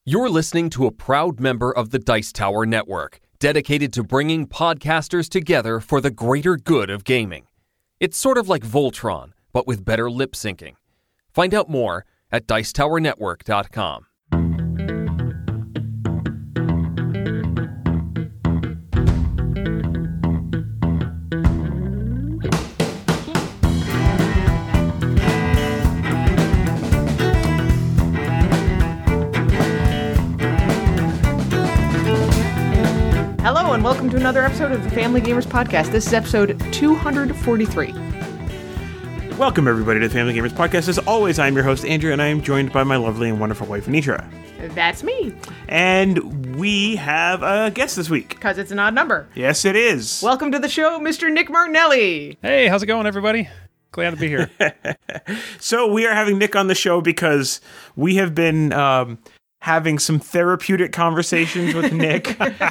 You're listening to a proud member of the Dice Tower Network, dedicated to bringing podcasters together for the greater good of gaming. It's sort of like Voltron, but with better lip syncing. Find out more at Dicetowernetwork.com. Hello and welcome to another episode of the Family Gamers Podcast. This is episode 243. Welcome everybody to the Family Gamers Podcast. As always, I'm your host Andrew, and I am joined by my lovely and wonderful wife Anitra. That's me. And we have a guest this week. Because it's an odd number. Yes, it is. Welcome to the show, Mr. Nick Martinelli. Hey, how's it going, everybody? Glad to be here. So we are having Nick on the show because we have been having some therapeutic conversations with Nick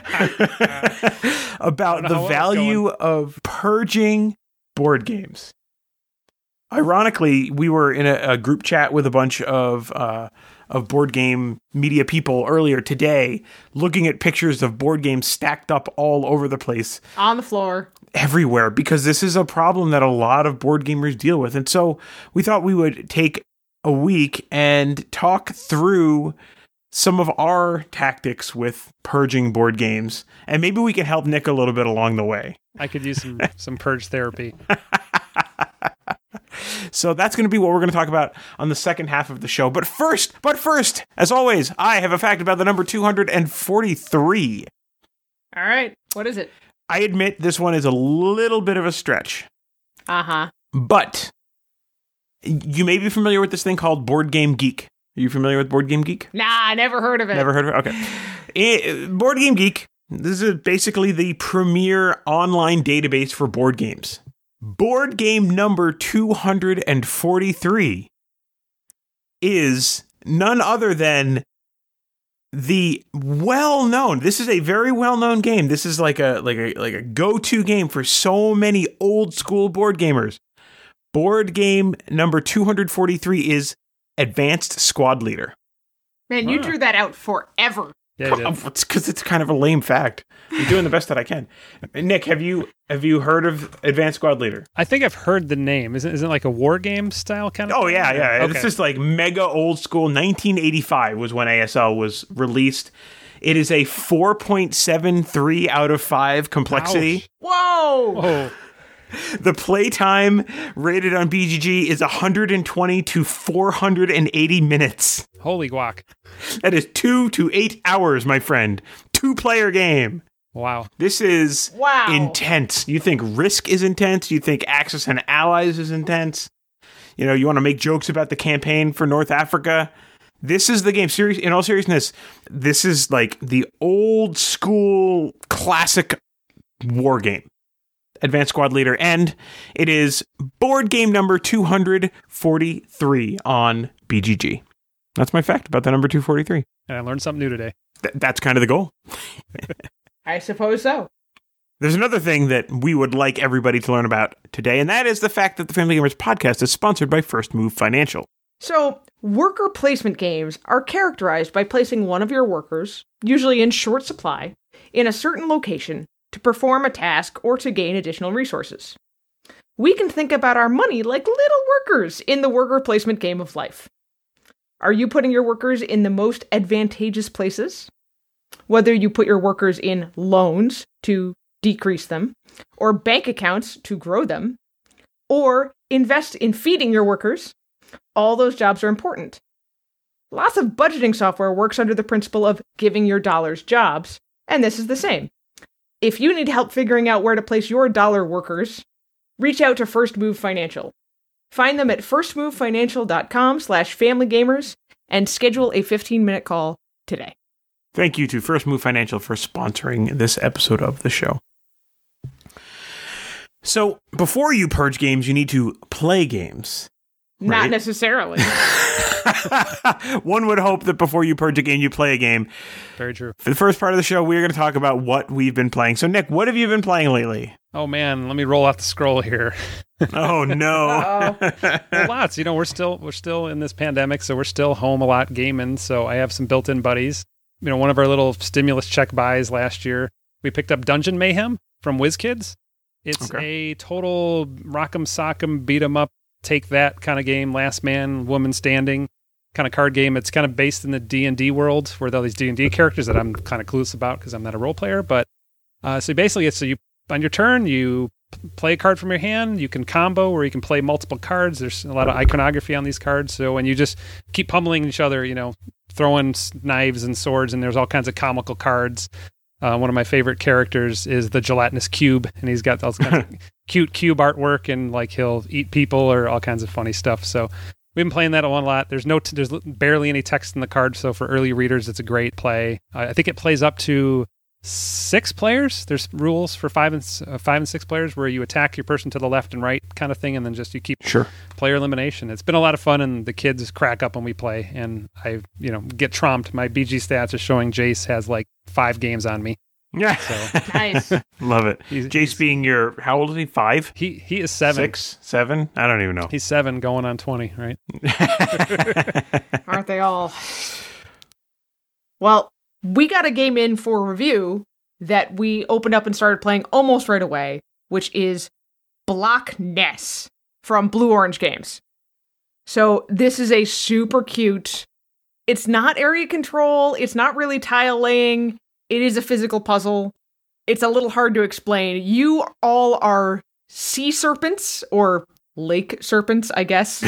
about the value of purging board games. Ironically, we were in a group chat with a bunch of board game media people earlier today, looking at pictures of board games stacked up all over the place. On the floor. Everywhere, because this is a problem that a lot of board gamers deal with. And so we thought we would take a week and talk through some of our tactics with purging board games, and maybe we can help Nick a little bit along the way. I could use some purge therapy. So that's going to be what we're going to talk about on the second half of the show. But first, as always, I have a fact about the number 243. All right. What is it? I admit this one is a little bit of a stretch. Uh-huh. But you may be familiar with this thing called Board Game Geek. Are you familiar with Board Game Geek? Nah, I never heard of it. Never heard of it? Okay. Board Game Geek, this is basically the premier online database for board games. Board game number 243 is none other than the well-known, this is a very well-known game. This is like a go-to game for so many old school board gamers. Board game number 243 is Advanced Squad Leader. Man, you drew that out forever. Yeah, you did. It's because it's kind of a lame fact. I'm doing the best that I can. Nick, have you heard of Advanced Squad Leader? I think I've heard the name. Isn't it like a war game style kind of Oh, thing? yeah. Okay. It's just like mega old school. 1985 was when ASL was released. It is a 4.73 out of 5 complexity. Ouch. Whoa! Oh, The playtime rated on BGG is 120 to 480 minutes. holy guac. That is 2 to 8 hours, my friend. 2-player game. Wow. This is Wow. intense. You think Risk is intense? You think Axis and Allies is intense? You know, you want to make jokes about the campaign for North Africa? This is the game. In all seriousness, this is like the old school classic war game. Advanced Squad Leader, and it is board game number 243 on BGG. That's my fact about the number 243. And I learned something new today. That's kind of the goal. I suppose so. There's another thing that we would like everybody to learn about today, and that is the fact that the Family Gamers Podcast is sponsored by First Move Financial. So, worker placement games are characterized by placing one of your workers, usually in short supply, in a certain location to perform a task or to gain additional resources. We can think about our money like little workers in the worker placement game of life. Are you putting your workers in the most advantageous places? Whether you put your workers in loans to decrease them, or bank accounts to grow them, or invest in feeding your workers, all those jobs are important. Lots of budgeting software works under the principle of giving your dollars jobs, and this is the same. If you need help figuring out where to place your dollar workers, reach out to First Move Financial. Find them at firstmovefinancial.com/familygamers and schedule a 15-minute call today. Thank you to First Move Financial for sponsoring this episode of the show. So, before you purge games, you need to play games. Not Right. necessarily. One would hope that before you purge a game, you play a game. Very true. For the first part of the show, we're going to talk about what we've been playing. So, Nick, what have you been playing lately? Oh man, let me roll off the scroll here. Oh no. Well, lots. We're still in this pandemic, so we're still home a lot gaming. So I have some built-in buddies. One of our little stimulus check buys last year, we picked up Dungeon Mayhem from WizKids. It's a total rock'em sock'em beat 'em up, take that kind of game, last man, woman standing kind of card game. It's kind of based in the D&D world where there are these D&D characters that I'm kind of clueless about because I'm not a role player. But so basically, you on your turn, you play a card from your hand. You can combo where you can play multiple cards. There's a lot of iconography on these cards. So when you just keep pummeling each other, throwing knives and swords, and there's all kinds of comical cards. One of my favorite characters is the gelatinous cube, and he's got all kinds of cute cube artwork, and he'll eat people or all kinds of funny stuff. So we've been playing that a lot. There's barely any text in the card, so for early readers, it's a great play. I think it plays up to 6 players. There's rules for 5 and 6 players where you attack your person to the left and right kind of thing, and then just you keep player elimination. It's been a lot of fun, and the kids crack up when we play, and I get tromped. My BG stats are showing Jace has 5 games on me. Yeah. So. Nice. Love it. Jace being how old is he? 5? He is 7. 6? 7? I don't even know. He's 7 going on 20, right? Aren't they all? Well, we got a game in for review that we opened up and started playing almost right away, which is Block Ness from Blue Orange Games. So this is a super cute, it's not area control, it's not really tile laying, it is a physical puzzle. It's a little hard to explain. You all are sea serpents, or lake serpents, I guess,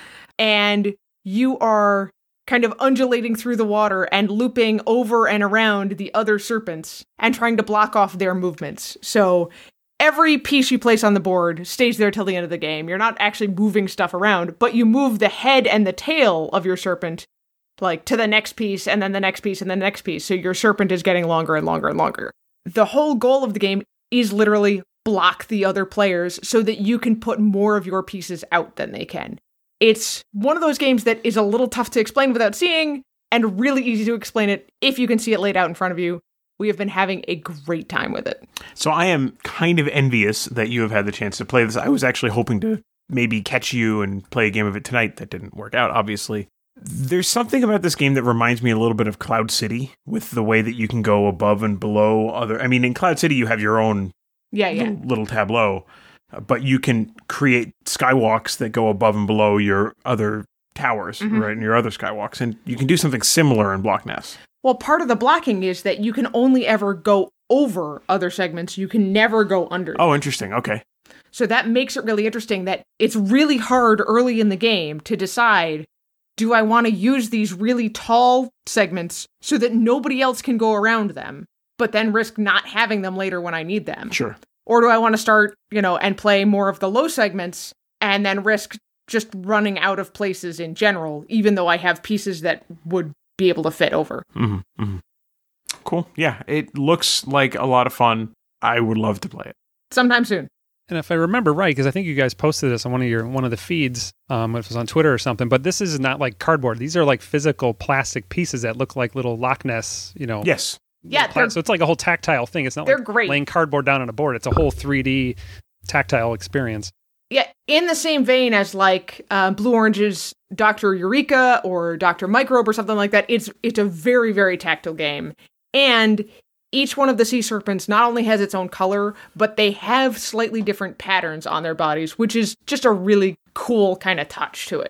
and you are kind of undulating through the water and looping over and around the other serpents and trying to block off their movements. So every piece you place on the board stays there till the end of the game. You're not actually moving stuff around, but you move the head and the tail of your serpent to the next piece, and then the next piece, and the next piece. So your serpent is getting longer and longer and longer. The whole goal of the game is literally block the other players so that you can put more of your pieces out than they can. It's one of those games that is a little tough to explain without seeing, and really easy to explain it if you can see it laid out in front of you. We have been having a great time with it. So I am kind of envious that you have had the chance to play this. I was actually hoping to maybe catch you and play a game of it tonight. That didn't work out, obviously. There's something about this game that reminds me a little bit of Cloud City, with the way that you can go above and below other... I mean, in Cloud City, you have your own little tableau. But you can create skywalks that go above and below your other towers, right, and your other skywalks. And you can do something similar in Block Ness. Well, part of the blocking is that you can only ever go over other segments. You can never go under. Oh, interesting. Okay. So that makes it really interesting that it's really hard early in the game to decide, do I want to use these really tall segments so that nobody else can go around them, but then risk not having them later when I need them? Sure. Or do I want to start, and play more of the low segments and then risk just running out of places in general, even though I have pieces that would be able to fit over? Mm-hmm. Mm-hmm. Cool. Yeah, it looks like a lot of fun. I would love to play it. Sometime soon. And if I remember right, because I think you guys posted this on one of the feeds, if it was on Twitter or something, but this is not like cardboard. These are like physical plastic pieces that look like little Loch Ness, Yes. Yeah, so it's like a whole tactile thing. It's not like great. Laying cardboard down on a board. It's a whole 3D tactile experience. Yeah, in the same vein as Blue Orange's Dr. Eureka or Dr. Microbe or something like that, it's a very, very tactile game. And each one of the sea serpents not only has its own color, but they have slightly different patterns on their bodies, which is just a really cool kind of touch to it.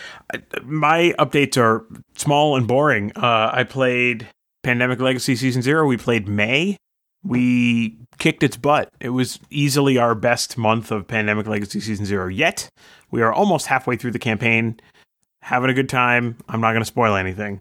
My updates are small and boring. I played Pandemic Legacy Season 0, we played May. We kicked its butt. It was easily our best month of Pandemic Legacy Season 0 yet. We are almost halfway through the campaign, having a good time. I'm not going to spoil anything.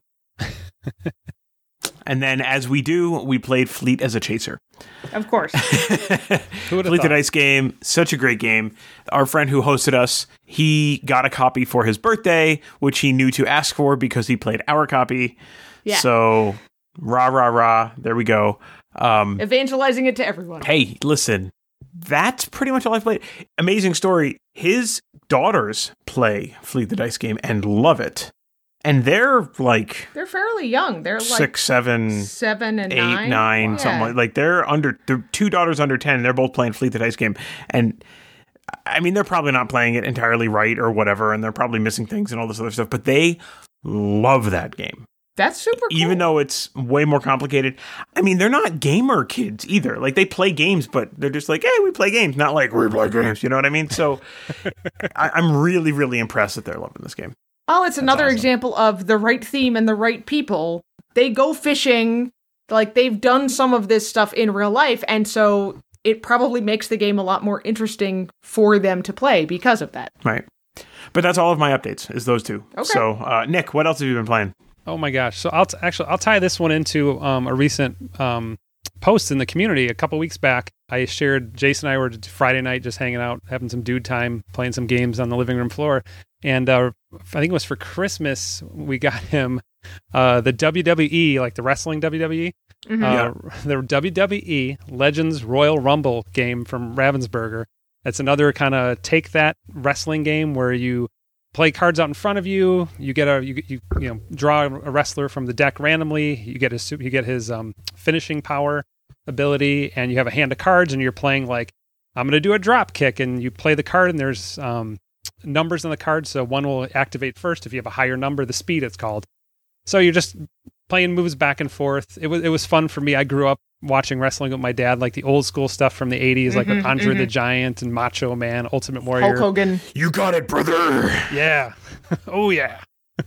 And then, as we do, we played Fleet as a Chaser. Of course. Fleet the Dice game, such a great game. Our friend who hosted us, he got a copy for his birthday, which he knew to ask for because he played our copy. Yeah. So... Rah, rah, rah. There we go. Evangelizing it to everyone. Hey, listen. That's pretty much all I've played. Amazing story. His daughters play Fleet the Dice game and love it. And they're like They're fairly young. They're like 6, 7, 7 and 8, 9. 9, Yeah. something like they're two daughters under 10. They're both playing Fleet the Dice game. And I mean, they're probably not playing it entirely right or whatever, and they're probably missing things and all this other stuff, but they love that game. That's super cool. Even though it's way more complicated. I mean, they're not gamer kids either. Like, they play games, but they're just like, hey, we play games. Not like, we play games. You know what I mean? So I'm really, really impressed that they're loving this game. Oh, it's another awesome. example of the right theme and the right people. They go fishing, like they've done some of this stuff in real life, and so it probably makes the game a lot more interesting for them to play because of that. Right. But that's all of my updates, is those two. Okay. So, Nick, what else have you been playing? Oh my gosh! So I'll tie this one into a recent post in the community a couple weeks back. I shared Jason and I were Friday night just hanging out, having some dude time, playing some games on the living room floor, and I think it was for Christmas we got him the WWE, like the wrestling WWE, the WWE Legends Royal Rumble game from Ravensburger. It's another kind of take that wrestling game where you play cards out in front of you. You get you draw a wrestler from the deck randomly. You get his finishing power ability, and you have a hand of cards, and you're playing like, I'm going to do a drop kick, and you play the card, and there's numbers on the card, so one will activate first if you have a higher number, the speed it's called. So you're just playing moves back and forth. It was fun for me. I grew up watching wrestling with my dad, like the old school stuff from the 80s, like with Andre the Giant and Macho Man, Ultimate Warrior. Hulk Hogan. You got it, brother! Yeah. Oh, yeah.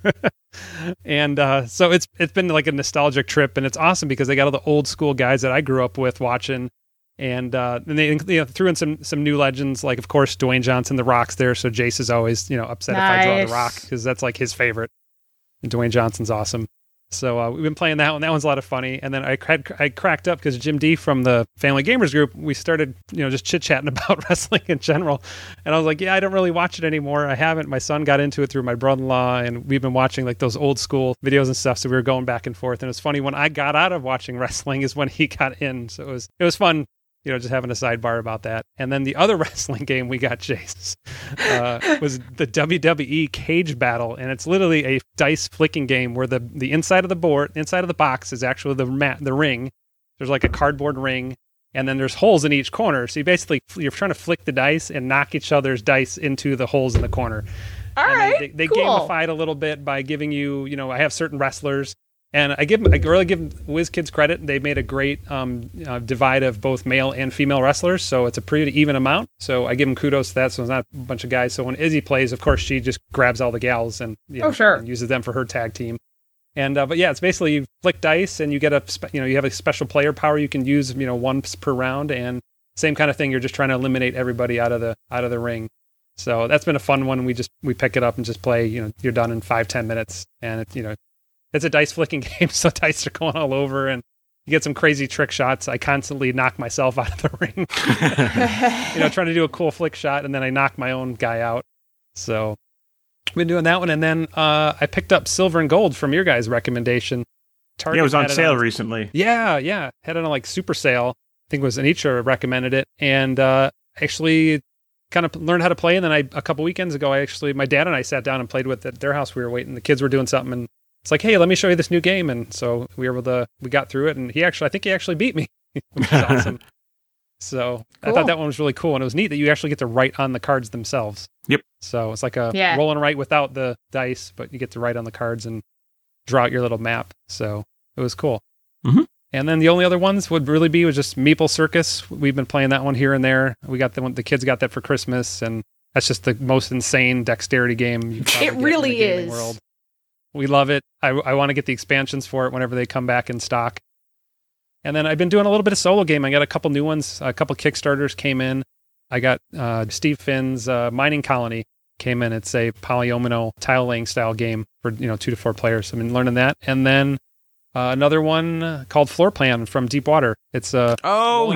And so it's been like a nostalgic trip, and it's awesome because they got all the old school guys that I grew up with watching, and they threw in some new legends, like of course Dwayne Johnson, The Rock's there, so Jace is always upset if I draw The Rock because that's like his favorite. And Dwayne Johnson's awesome. So we've been playing that one. That one's a lot of funny. And then I cracked up because Jim D from the Family Gamers group, we started, just chit-chatting about wrestling in general. And I was like, yeah, I don't really watch it anymore. I haven't. My son got into it through my brother-in-law, and we've been watching like those old school videos and stuff. So we were going back and forth. And it's funny, when I got out of watching wrestling is when he got in. So it was fun, just having a sidebar about that. And then the other wrestling game we got, Jace, was the WWE Cage Battle. And it's literally a dice flicking game where the inside of the box is actually the ring. There's like a cardboard ring, and then there's holes in each corner. So you're trying to flick the dice and knock each other's dice into the holes in the corner. All right, They cool. gamified a little bit by giving you, I have certain wrestlers. And I really give WizKids credit. They made a great divide of both male and female wrestlers, so it's a pretty even amount. So I give them kudos to that. So it's not a bunch of guys. So when Izzy plays, of course, she just grabs all the gals and and uses them for her tag team. And but yeah, it's basically you flick dice and you get you have a special player power you can use once per round, and same kind of thing. You're just trying to eliminate everybody out of the ring. So that's been a fun one. We pick it up and just play. You're done in 5-10 minutes, and it's a dice flicking game, so dice are going all over, and you get some crazy trick shots. I constantly knock myself out of the ring, trying to do a cool flick shot, and then I knock my own guy out. So I've been doing that one, and then I picked up Silver and Gold from your guys' recommendation. Target it was on sale recently. Yeah. Had it on like super sale. I think it was Anitra recommended it, and actually kind of learned how to play. And then a couple weekends ago, my dad and I sat down and played with it at their house. We were waiting. The kids were doing something, and it's like, hey, let me show you this new game. And so we got through it, and I think he actually beat me, which is awesome. So cool. I thought that one was really cool, and it was neat that you actually get to write on the cards themselves. Yep. So it's like a roll and write without the dice, but you get to write on the cards and draw out your little map. So it was cool. Mm-hmm. And then the only other ones was just Meeple Circus. We've been playing that one here and there. We got the kids got that for Christmas, and that's just the most insane dexterity game you probably it really get in the gaming is. World. We love it. I want to get the expansions for it whenever they come back in stock. And then I've been doing a little bit of solo game. I got a couple new ones. A couple Kickstarters came in. I got Steve Finn's Mining Colony came in. It's a polyomino tile laying style game for 2 to 4 players. I've been learning that. And then another one called Floor Plan from Deepwater. It's a game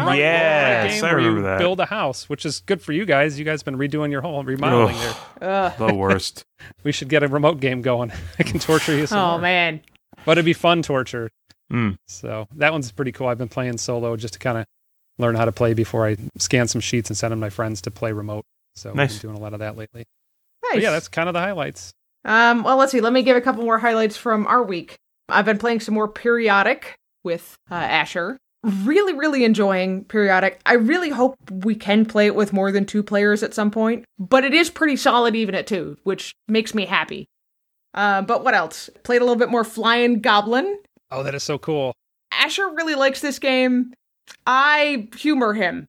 I remember where you that. build a house, which is good for you guys. You guys have been redoing your whole remodeling there. The worst. We should get a remote game going. I can torture you some more. Man. But it'd be fun torture. Mm. So that one's pretty cool. I've been playing solo just to kind of learn how to play before I scan some sheets and send them to my friends to play remote. So nice. I've been doing a lot of that lately. Nice. But yeah, that's kind of the highlights. Well, let's see. Let me give a couple more highlights from our week. I've been playing some more Periodic with Asher. Really, really enjoying Periodic. I really hope we can play it with more than 2 players at some point, but it is pretty solid even at 2, which makes me happy. But what else? Played a little bit more Flying Goblin. Oh, that is so cool. Asher really likes this game. I humor him.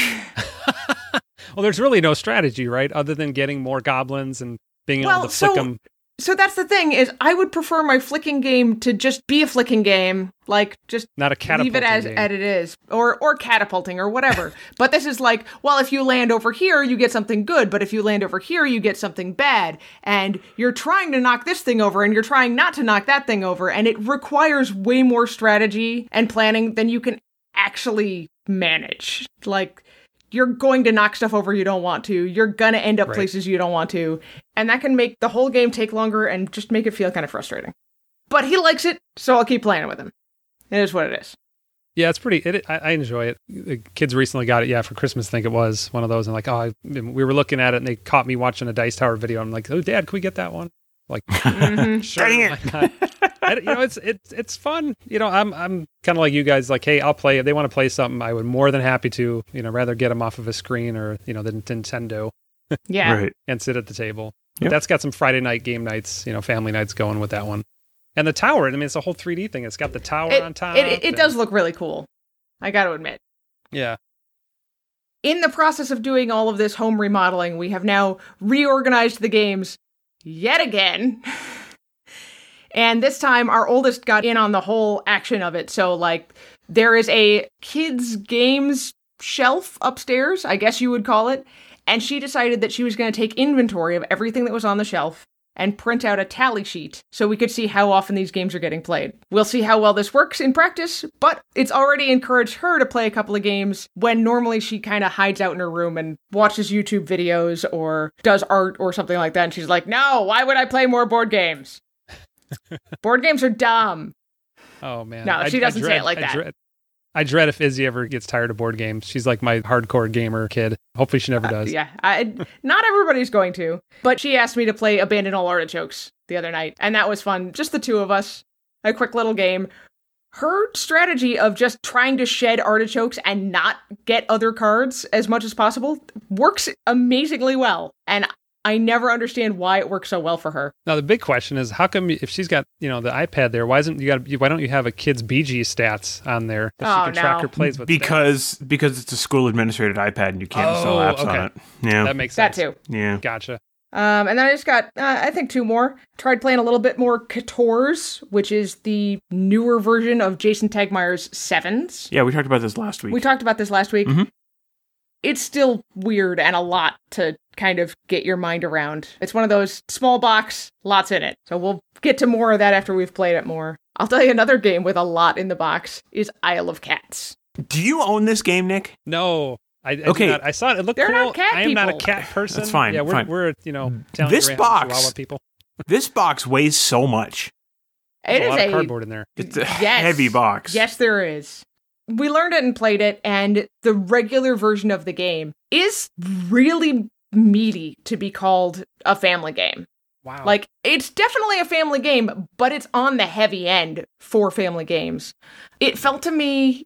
Well, there's really no strategy, right? Other than getting more goblins and being able to flick them. So that's the thing, is I would prefer my flicking game to just be a flicking game. Like, just not a catapulting leave it as it is. Or catapulting or whatever. But this is like, well, if you land over here, you get something good. But if you land over here, you get something bad. And you're trying to knock this thing over, and you're trying not to knock that thing over. And it requires way more strategy and planning than you can actually manage. Like, you're going to knock stuff over you don't want to. You're going to end up places you don't want to. And that can make the whole game take longer and just make it feel kind of frustrating. But he likes it, so I'll keep playing with him. It is what it is. Yeah, it's pretty. I enjoy it. The kids recently got it, for Christmas, I think it was one of those. And like, we were looking at it, and they caught me watching a Dice Tower video. I'm like, oh, Dad, can we get that one? Like, sure. Dang it. It's fun. I'm kind of like you guys. Like, hey, I'll play. If they want to play something, I would more than happy to. Rather get them off of a screen or the Nintendo. Yeah, right. And sit at the table. Yep. That's got some Friday night game nights. Family nights going with that one. And the tower. I mean, it's a whole 3D thing. It's got the tower on top. It does look really cool. I got to admit. Yeah. In the process of doing all of this home remodeling, we have now reorganized the games yet again. And this time, our oldest got in on the whole action of it. So, like, there is a kids' games shelf upstairs, I guess you would call it. And she decided that she was going to take inventory of everything that was on the shelf and print out a tally sheet so we could see how often these games are getting played. We'll see how well this works in practice, but it's already encouraged her to play a couple of games when normally she kind of hides out in her room and watches YouTube videos or does art or something like that. And she's like, no, why would I play more board games? Board games are dumb. Oh, man. No, she doesn't say it like that. I dread if Izzy ever gets tired of board games. She's like my hardcore gamer kid. Hopefully she never does. Not everybody's going to. But she asked me to play Abandon All Artichokes the other night, and that was fun. Just the 2 of us. A quick little game. Her strategy of just trying to shed artichokes and not get other cards as much as possible works amazingly well. And I never understand why it works so well for her. Now, the big question is, how come if she's got, the iPad there, why don't you have a kid's BG stats on there that she can track her plays with? Because it's a school administrated iPad and you can't install apps on it. Yeah. That makes sense. That too. Yeah. Gotcha. And then I just got, I think 2 more. Tried playing a little bit more Catours, which is the newer version of Jason Tegmeier's Sevens. Yeah, we talked about this last week. Mm-hmm. It's still weird and a lot to kind of get your mind around. It's one of those small box, lots in it. So we'll get to more of that after we've played it more. I'll tell you another game with a lot in the box is Isle of Cats. Do you own this game, Nick? No. I do not. I saw it. It looked They're cool. Not cat I am people. not a cat person. That's fine. Yeah, we're this box, Chihuahua people. This box weighs so much. There's a lot of cardboard in there. It's a heavy box. Yes, there is. We learned it and played it, and the regular version of the game is really meaty to be called a family game. Wow. Like, it's definitely a family game, but it's on the heavy end for family games. It felt to me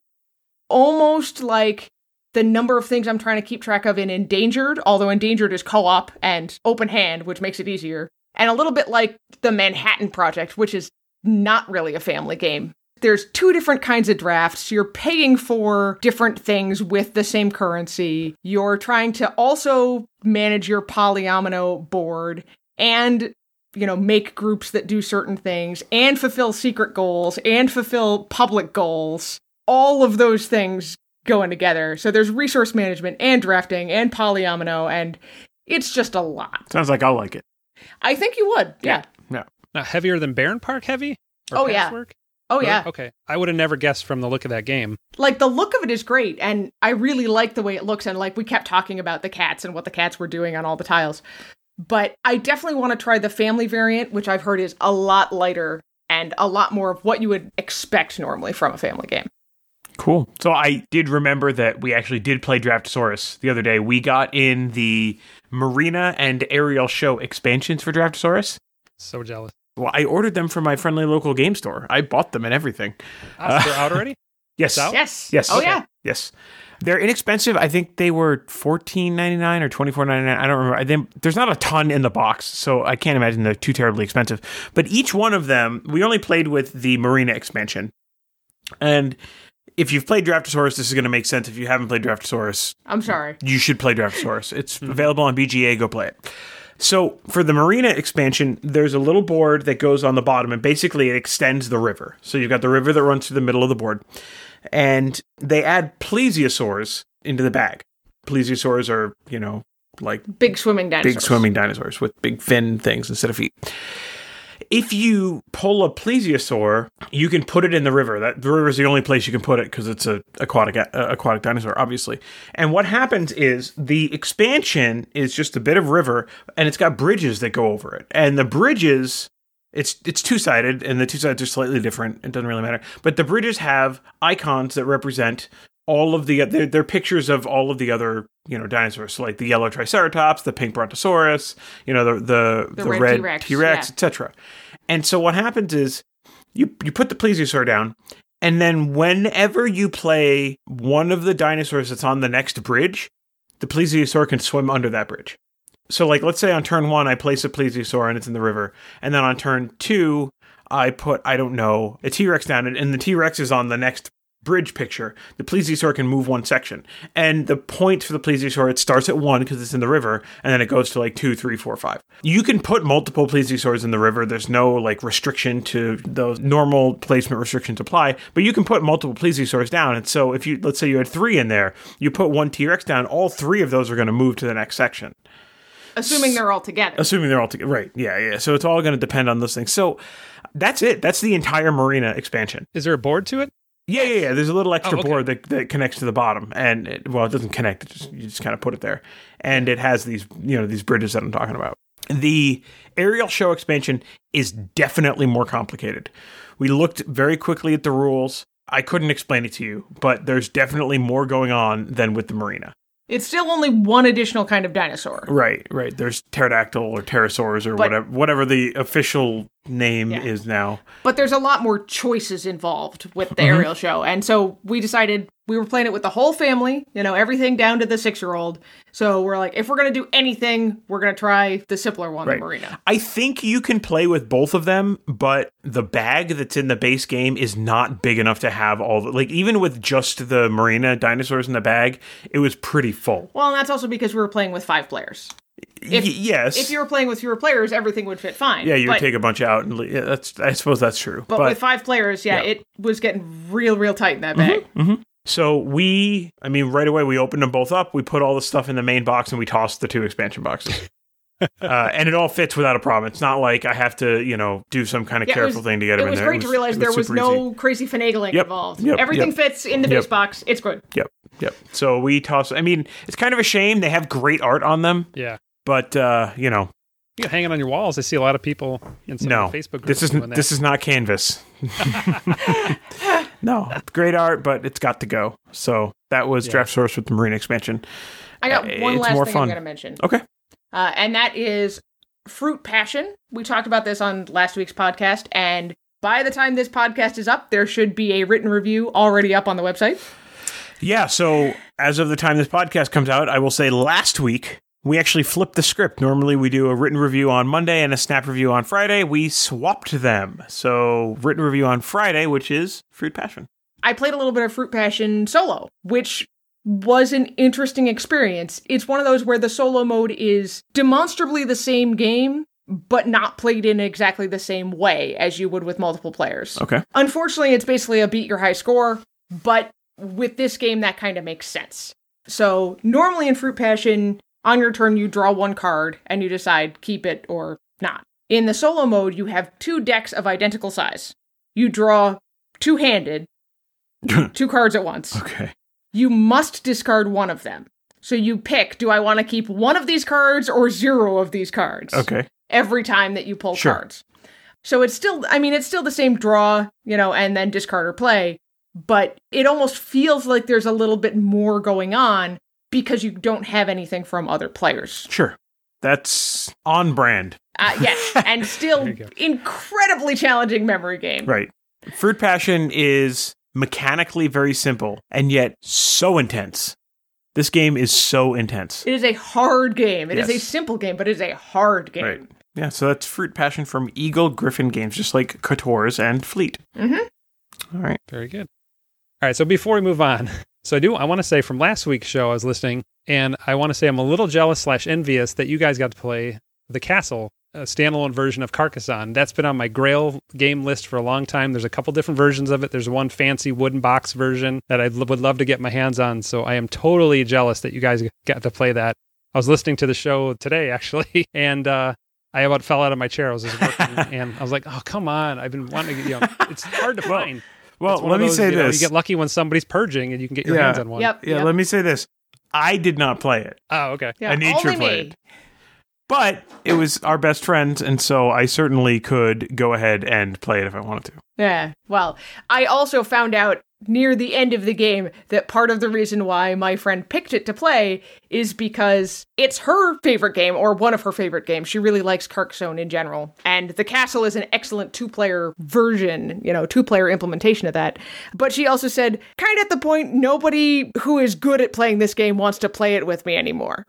almost like the number of things I'm trying to keep track of in Endangered, although Endangered is co-op and open hand, which makes it easier. And a little bit like the Manhattan Project, which is not really a family game. There's 2 different kinds of drafts. You're paying for different things with the same currency. You're trying to also manage your polyomino board and, make groups that do certain things and fulfill secret goals and fulfill public goals. All of those things going together. So there's resource management and drafting and polyomino, and it's just a lot. Sounds like I'll like it. I think you would. Yeah. No. Now, heavier than Baron Park heavy? Oh, yeah. Work? Oh, yeah. Okay. I would have never guessed from the look of that game. Like, the look of it is great, and I really like the way it looks, and, like, we kept talking about the cats and what the cats were doing on all the tiles. But I definitely want to try the family variant, which I've heard is a lot lighter and a lot more of what you would expect normally from a family game. Cool. So I did remember that we actually did play Draftosaurus the other day. We got in the Marina and Aerial Show expansions for Draftosaurus. So jealous. Well, I ordered them from my friendly local game store. I bought them and everything. So they're out already? Yes. Out? Yes. Oh, yeah. Yes. They're inexpensive. I think they were $14.99 or $24.99. I don't remember. There's not a ton in the box, so I can't imagine they're too terribly expensive. But each one of them, we only played with the Marina expansion. And if you've played Draftosaurus, this is going to make sense. If you haven't played Draftosaurus, I'm sorry. You should play Draftosaurus. It's available on BGA. Go play it. So for the Marina expansion, there's a little board that goes on the bottom, and basically it extends the river. So you've got the river that runs through the middle of the board. And they add plesiosaurs into the bag. Plesiosaurs are, like big swimming dinosaurs. Big swimming dinosaurs with big fin things instead of feet. If you pull a plesiosaur, you can put it in the river. The river is the only place you can put it because it's an aquatic dinosaur, obviously. And what happens is the expansion is just a bit of river, and it's got bridges that go over it. And the bridges, it's two-sided, and the two sides are slightly different. It doesn't really matter. But the bridges have icons that represent all of they're pictures of all of the other, dinosaurs. So like the yellow Triceratops, the pink Brontosaurus, the red T-Rex, etc. And so what happens is you put the plesiosaur down, and then whenever you play one of the dinosaurs that's on the next bridge, the plesiosaur can swim under that bridge. So like, let's say on turn 1, I place a plesiosaur and it's in the river. And then on turn 2, I put, a T-Rex down, and the T-Rex is on the next bridge picture. The plesiosaur can move one section. And the point for the plesiosaur, it starts at 1 because it's in the river, and then it goes to like 2, 3, 4, 5. You can put multiple plesiosaurs in the river. There's no like restriction to those normal placement restrictions apply, but you can put multiple plesiosaurs down. And so if let's say you had 3 in there, you put one T-Rex down, all 3 of those are going to move to the next section. Assuming they're all together. Right. Yeah. So it's all going to depend on those things. So that's it. That's the entire Marina expansion. Is there a board to it? Yeah. There's a little extra board that connects to the bottom, and it doesn't connect. You just kind of put it there, and it has these these bridges that I'm talking about. The Aerial Show expansion is definitely more complicated. We looked very quickly at the rules. I couldn't explain it to you, but there's definitely more going on than with the Marina. It's still only one additional kind of dinosaur. Right. There's pterodactyl or pterosaurs or whatever the official name is now. But there's a lot more choices involved with the Aerial Show. And so we decided we were playing it with the whole family, everything down to the 6-year-old. So we're like, if we're going to do anything, we're going to try the simpler one, the Marina. I think you can play with both of them, but the bag that's in the base game is not big enough to have even with just the Marina dinosaurs in the bag, it was pretty full. Well, and that's also because we were playing with 5 players. Yes. If you were playing with fewer players, everything would fit fine. Yeah, you would take a bunch out, and I suppose that's true. But with 5 players, it was getting real tight in that bag. So right away, we opened them both up. We put all the stuff in the main box, and we tossed the 2 expansion boxes. And it all fits without a problem. It's not like I have to, do some kind of careful thing to get them in there. It was great to realize there was no crazy finagling involved. Everything fits in the base box. It's good. Yep. So we toss. It's kind of a shame. They have great art on them. Yeah. But, You can hang it on your walls. I see a lot of people in some Facebook groups doing that. This is not Canvas. No, great art, but it's got to go. So that was Draftosaurus with the Marina expansion. I got one last thing I'm going to mention. Okay. And that is Fruit Passion. We talked about this on last week's podcast, and by the time this podcast is up, there should be a written review already up on the website. Yeah, so as of the time this podcast comes out, I will say last week, we actually flipped the script. Normally we do a written review on Monday and a snap review on Friday. We swapped them. So written review on Friday, which is Fruit Passion. I played a little bit of Fruit Passion solo, which was an interesting experience. It's one of those where the solo mode is demonstrably the same game, but not played in exactly the same way as you would with multiple players. Okay. Unfortunately, it's basically a beat your high score, but with this game, that kind of makes sense. So normally in Fruit Passion, on your turn, you draw 1 card and you decide keep it or not. In the solo mode, you have 2 decks of identical size. You draw 2-handed, 2 cards at once. Okay. You must discard one of them. So you pick, do I want to keep 1 of these cards or 0 of these cards? Okay. Every time that you pull cards. So it's still the same draw, and then discard or play, but it almost feels like there's a little bit more going on because you don't have anything from other players. Sure. That's on brand. Yes, and still incredibly challenging memory game. Right. Fruit Passion is mechanically very simple and yet so intense. This game is so intense. It is a hard game. It is a simple game, but it is a hard game. Right. Yeah, so that's Fruit Passion from Eagle Gryphon Games, just like KOTOR's and Fleet. Mm-hmm. All right. Very good. All right, so before we move on, I want to say from last week's show I was listening, and I want to say I'm a little jealous / envious that you guys got to play The Castle, a standalone version of Carcassonne. That's been on my Grail game list for a long time. There's a couple different versions of it. There's one fancy wooden box version that I would love to get my hands on, so I am totally jealous that you guys got to play that. I was listening to the show today, actually, and I about fell out of my chair. I was just working, and I was like, oh, come on. I've been wanting to, it's hard to find. Well, let me say this. You get lucky when somebody's purging and you can get your hands on one. Yep. Let me say this. I did not play it. Oh, okay. Yeah, Anitra played it. But it was our best friends, and so I certainly could go ahead and play it if I wanted to. Yeah, well, I also found out near the end of the game that part of the reason why my friend picked it to play is because it's her favorite game, or one of her favorite games. She really likes Carcassonne in general. And The Castle is an excellent two-player version, two-player implementation of that. But she also said, kind of at the point, nobody who is good at playing this game wants to play it with me anymore.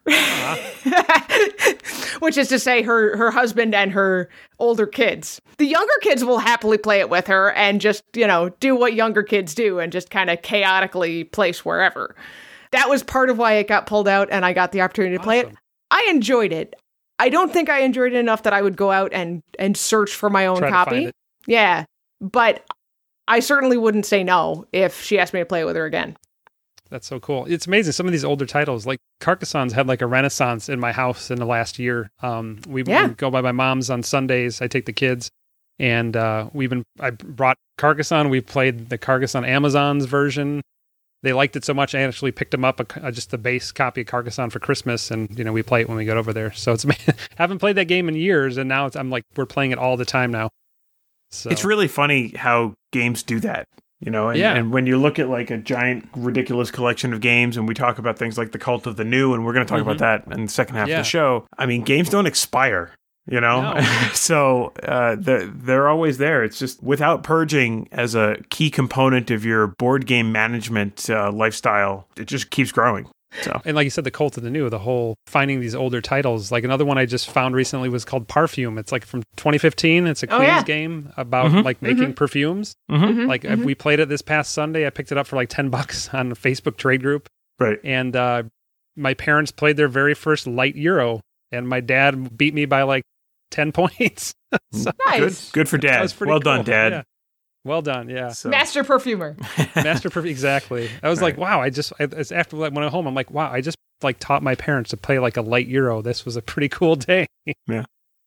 Which is to say her husband and her older kids. The younger kids will happily play it with her and just, do what younger kids do and just kind of chaotically place wherever. That was part of why it got pulled out and I got the opportunity to play it. I enjoyed it. I don't think I enjoyed it enough that I would go out and search for my own copy. Yeah, but I certainly wouldn't say no if she asked me to play it with her again. That's so cool. It's amazing. Some of these older titles, like Carcassonne's had like a renaissance in my house in the last year. We go by my mom's on Sundays. I take the kids, and I brought Carcassonne. We played the Carcassonne Amazon's version. They liked it so much, I actually picked them up just the base copy of Carcassonne for Christmas, and we play it when we get over there. So it's haven't played that game in years, and now we're playing it all the time now. So it's really funny how games do that. And when you look at like a giant, ridiculous collection of games, and we talk about things like the Cult of the New, and we're going to talk about that in the second half of the show. I mean, games don't expire, No. So they're always there. It's just without purging as a key component of your board game management lifestyle, it just keeps growing. So. And like you said, the Cult of the New, the whole finding these older titles. Like another one I just found recently was called Parfume. It's like from 2015. It's a Queen's game about making perfumes. We played it this past Sunday. I picked it up for like $10 on a Facebook trade group. Right. And my parents played their very first light Euro, and my dad beat me by like 10 points. So, nice. Good for Dad. Well done, Dad. Yeah. Well done, yeah. So. Master perfumer. Exactly. I was like, wow, it's after when I went home, I'm like, wow, I just taught my parents to play like a light Euro. This was a pretty cool day. Yeah.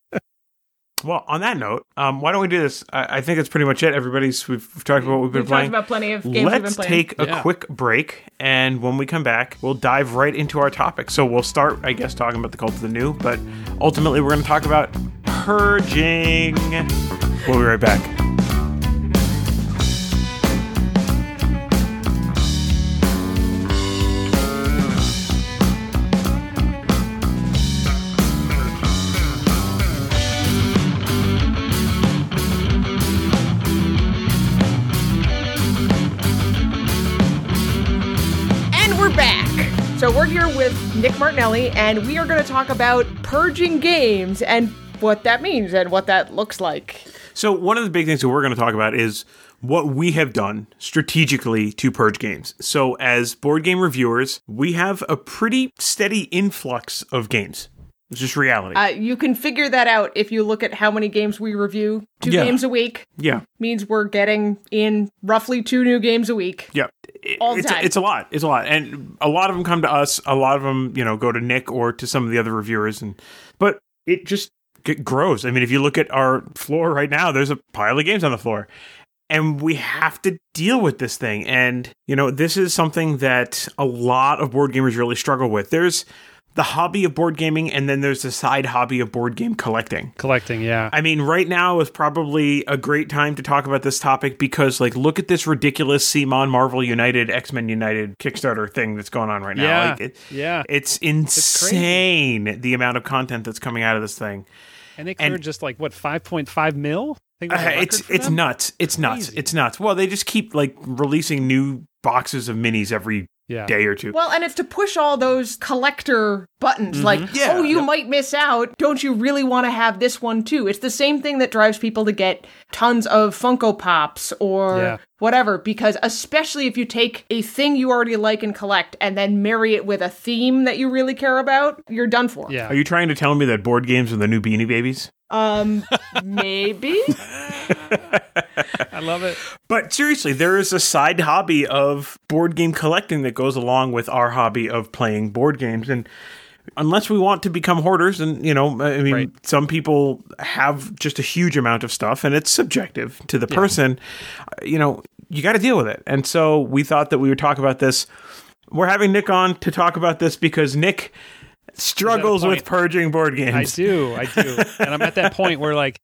Well, on that note, why don't we do this? I think that's pretty much it. We've talked about what we've been playing. We've talked about plenty of games we've been playing. Let's take a quick break, and when we come back, we'll dive right into our topic. So we'll start, I guess, talking about the Cult of the New, but ultimately we're going to talk about purging. We'll be right back. So we're here with Nick Martinelli, and we are going to talk about purging games and what that means and what that looks like. So one of the big things that we're going to talk about is what we have done strategically to purge games. So as board game reviewers, we have a pretty steady influx of games. It's just reality. You can figure that out if you look at how many games we review. 2 games a week. Yeah. Means we're getting in roughly 2 new games a week. Yeah. All the time. It's a lot. It's a lot. And a lot of them come to us. A lot of them, go to Nick or to some of the other reviewers. But it just grows. I mean, if you look at our floor right now, there's a pile of games on the floor. And we have to deal with this thing. And, this is something that a lot of board gamers really struggle with. There's the hobby of board gaming, and then there's the side hobby of board game collecting. Collecting, yeah. I mean, right now is probably a great time to talk about this topic because, like, look at this ridiculous CMON Marvel United, X-Men United Kickstarter thing that's going on right now. It's insane the amount of content that's coming out of this thing. And they cleared just like, what, 5.5 mil? It's nuts. It's nuts. It's nuts. Well, they just keep, like, releasing new boxes of minis every day or two. Well, and it's to push all those collector buttons, you might miss out. Don't you really want to have this one too? It's the same thing that drives people to get tons of Funko Pops or whatever, because especially if you take a thing you already like and collect and then marry it with a theme that you really care about, you're done for. Yeah. Are you trying to tell me that board games are the new Beanie Babies? Maybe. I love it. But seriously, there is a side hobby of board game collecting that goes along with our hobby of playing board games. And unless we want to become hoarders, and, some people have just a huge amount of stuff and it's subjective to the person, you got to deal with it. And so we thought that we would talk about this. We're having Nick on to talk about this because Nick struggles with purging board games. I do. And I'm at that point where, like,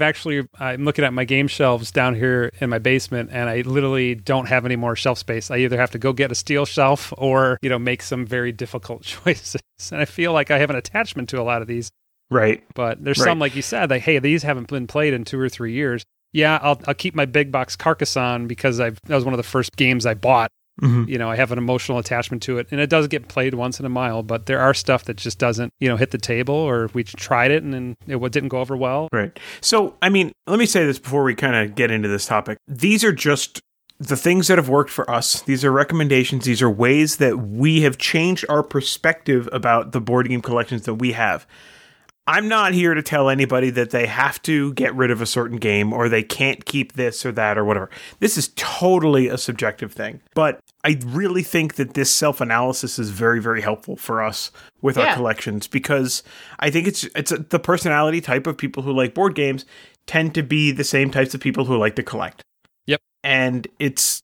I'm looking at my game shelves down here in my basement, and I literally don't have any more shelf space. I either have to go get a steel shelf or, make some very difficult choices. And I feel like I have an attachment to a lot of these. Right. But there's some, like you said, like, hey, these haven't been played in 2 or 3 years. Yeah, I'll keep my big box Carcassonne because that was one of the first games I bought. Mm-hmm. I have an emotional attachment to it, and it does get played once in a while, but there are stuff that just doesn't, hit the table, or we tried it and then it didn't go over well. Right. So, I mean, let me say this before we kind of get into this topic. These are just the things that have worked for us. These are recommendations. These are ways that we have changed our perspective about the board game collections that we have. I'm not here to tell anybody that they have to get rid of a certain game or they can't keep this or that or whatever. This is totally a subjective thing. But I really think that this self-analysis is very, very helpful for us with our collections, because I think it's the personality type of people who like board games tend to be the same types of people who like to collect. Yep. And it's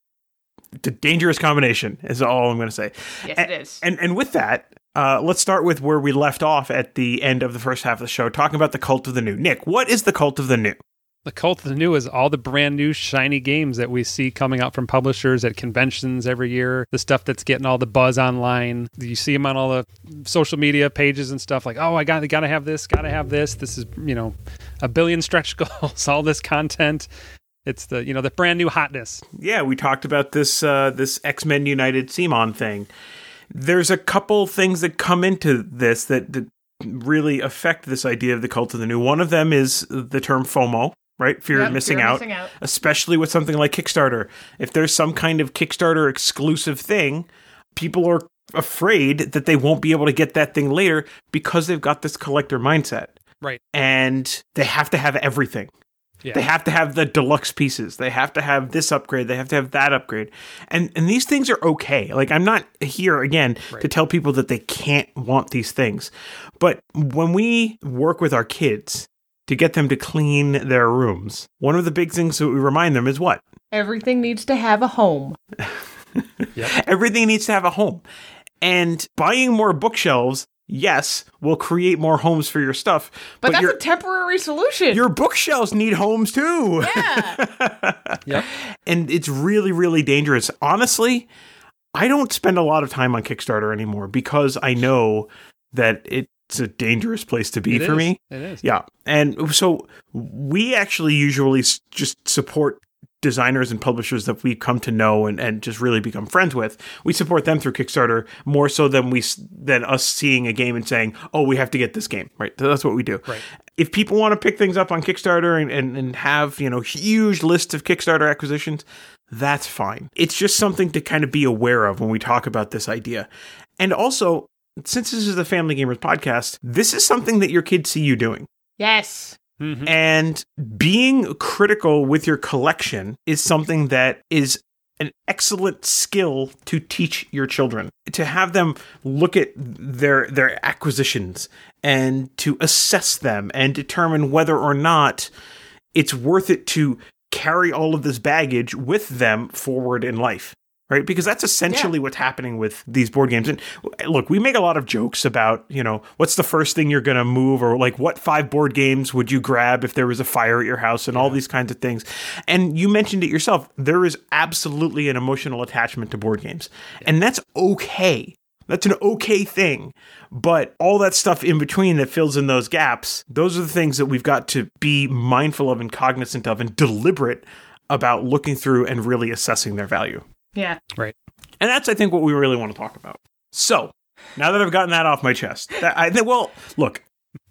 a dangerous combination is all I'm going to say. Yes, it is. And with that, let's start with where we left off at the end of the first half of the show, talking about the cult of the new. Nick, what is the cult of the new? The cult of the new is all the brand new shiny games that we see coming out from publishers at conventions every year. The stuff that's getting all the buzz online. You see them on all the social media pages and stuff like, oh, I gotta have this, gotta have this. This is, a billion stretch goals, all this content. It's the brand new hotness. Yeah, we talked about this X-Men United CMON thing. There's a couple things that come into this that really affect this idea of the cult of the new. One of them is the term FOMO, right? Fear of missing out, especially with something like Kickstarter. If there's some kind of Kickstarter exclusive thing, people are afraid that they won't be able to get that thing later because they've got this collector mindset. Right. And they have to have everything. Yeah. They have to have the deluxe pieces. They have to have this upgrade. They have to have that upgrade. And these things are okay. Like, I'm not here, again, to tell people that they can't want these things. But when we work with our kids to get them to clean their rooms, one of the big things that we remind them is what? Everything needs to have a home. Everything needs to have a home. And buying more bookshelves, yes, will create more homes for your stuff. But that's a temporary solution. Your bookshelves need homes too. Yeah. Yep. And it's really, really dangerous. Honestly, I don't spend a lot of time on Kickstarter anymore because I know that it's a dangerous place to be for me. It is. Yeah. And so we actually usually just support designers and publishers that we've come to know and just really become friends with. We support them through Kickstarter more so than us seeing a game and saying, oh, we have to get this game, right? So that's what we do. Right. If people want to pick things up on Kickstarter and have, huge lists of Kickstarter acquisitions, that's fine. It's just something to kind of be aware of when we talk about this idea. And also, since this is the Family Gamers podcast, this is something that your kids see you doing. Yes. Mm-hmm. And being critical with your collection is something that is an excellent skill to teach your children. To have them look at their acquisitions and to assess them and determine whether or not it's worth it to carry all of this baggage with them forward in life. right? Because that's essentially what's happening with these board games. And look, we make a lot of jokes about, what's the first thing you're going to move, or like what 5 board games would you grab if there was a fire at your house, and all these kinds of things. And you mentioned it yourself. There is absolutely an emotional attachment to board games. And that's okay. That's an okay thing. But all that stuff in between that fills in those gaps, those are the things that we've got to be mindful of and cognizant of and deliberate about looking through and really assessing their value. Yeah. Right. And that's, I think, what we really want to talk about. So, now that I've gotten that off my chest, look,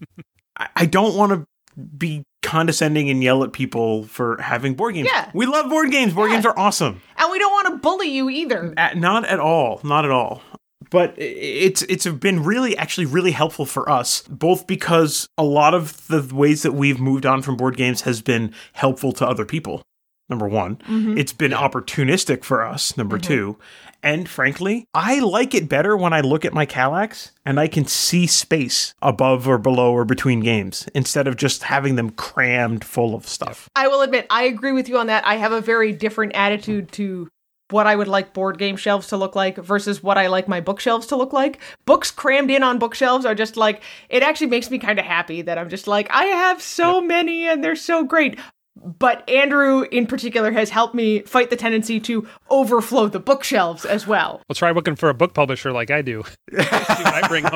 I don't want to be condescending and yell at people for having board games. Yeah. We love board games. Board games are awesome. And we don't want to bully you either. Not at all. Not at all. But it's been actually really helpful for us, both because a lot of the ways that we've moved on from board games has been helpful to other people, number one. Mm-hmm. It's been opportunistic for us, number two. And frankly, I like it better when I look at my Kallax and I can see space above or below or between games instead of just having them crammed full of stuff. I will admit, I agree with you on that. I have a very different attitude to what I would like board game shelves to look like versus what I like my bookshelves to look like. Books crammed in on bookshelves are just like, it actually makes me kind of happy that I'm just like, I have so many and they're so great. But Andrew in particular has helped me fight the tendency to overflow the bookshelves as well. Well, try looking for a book publisher like I do. See what I bring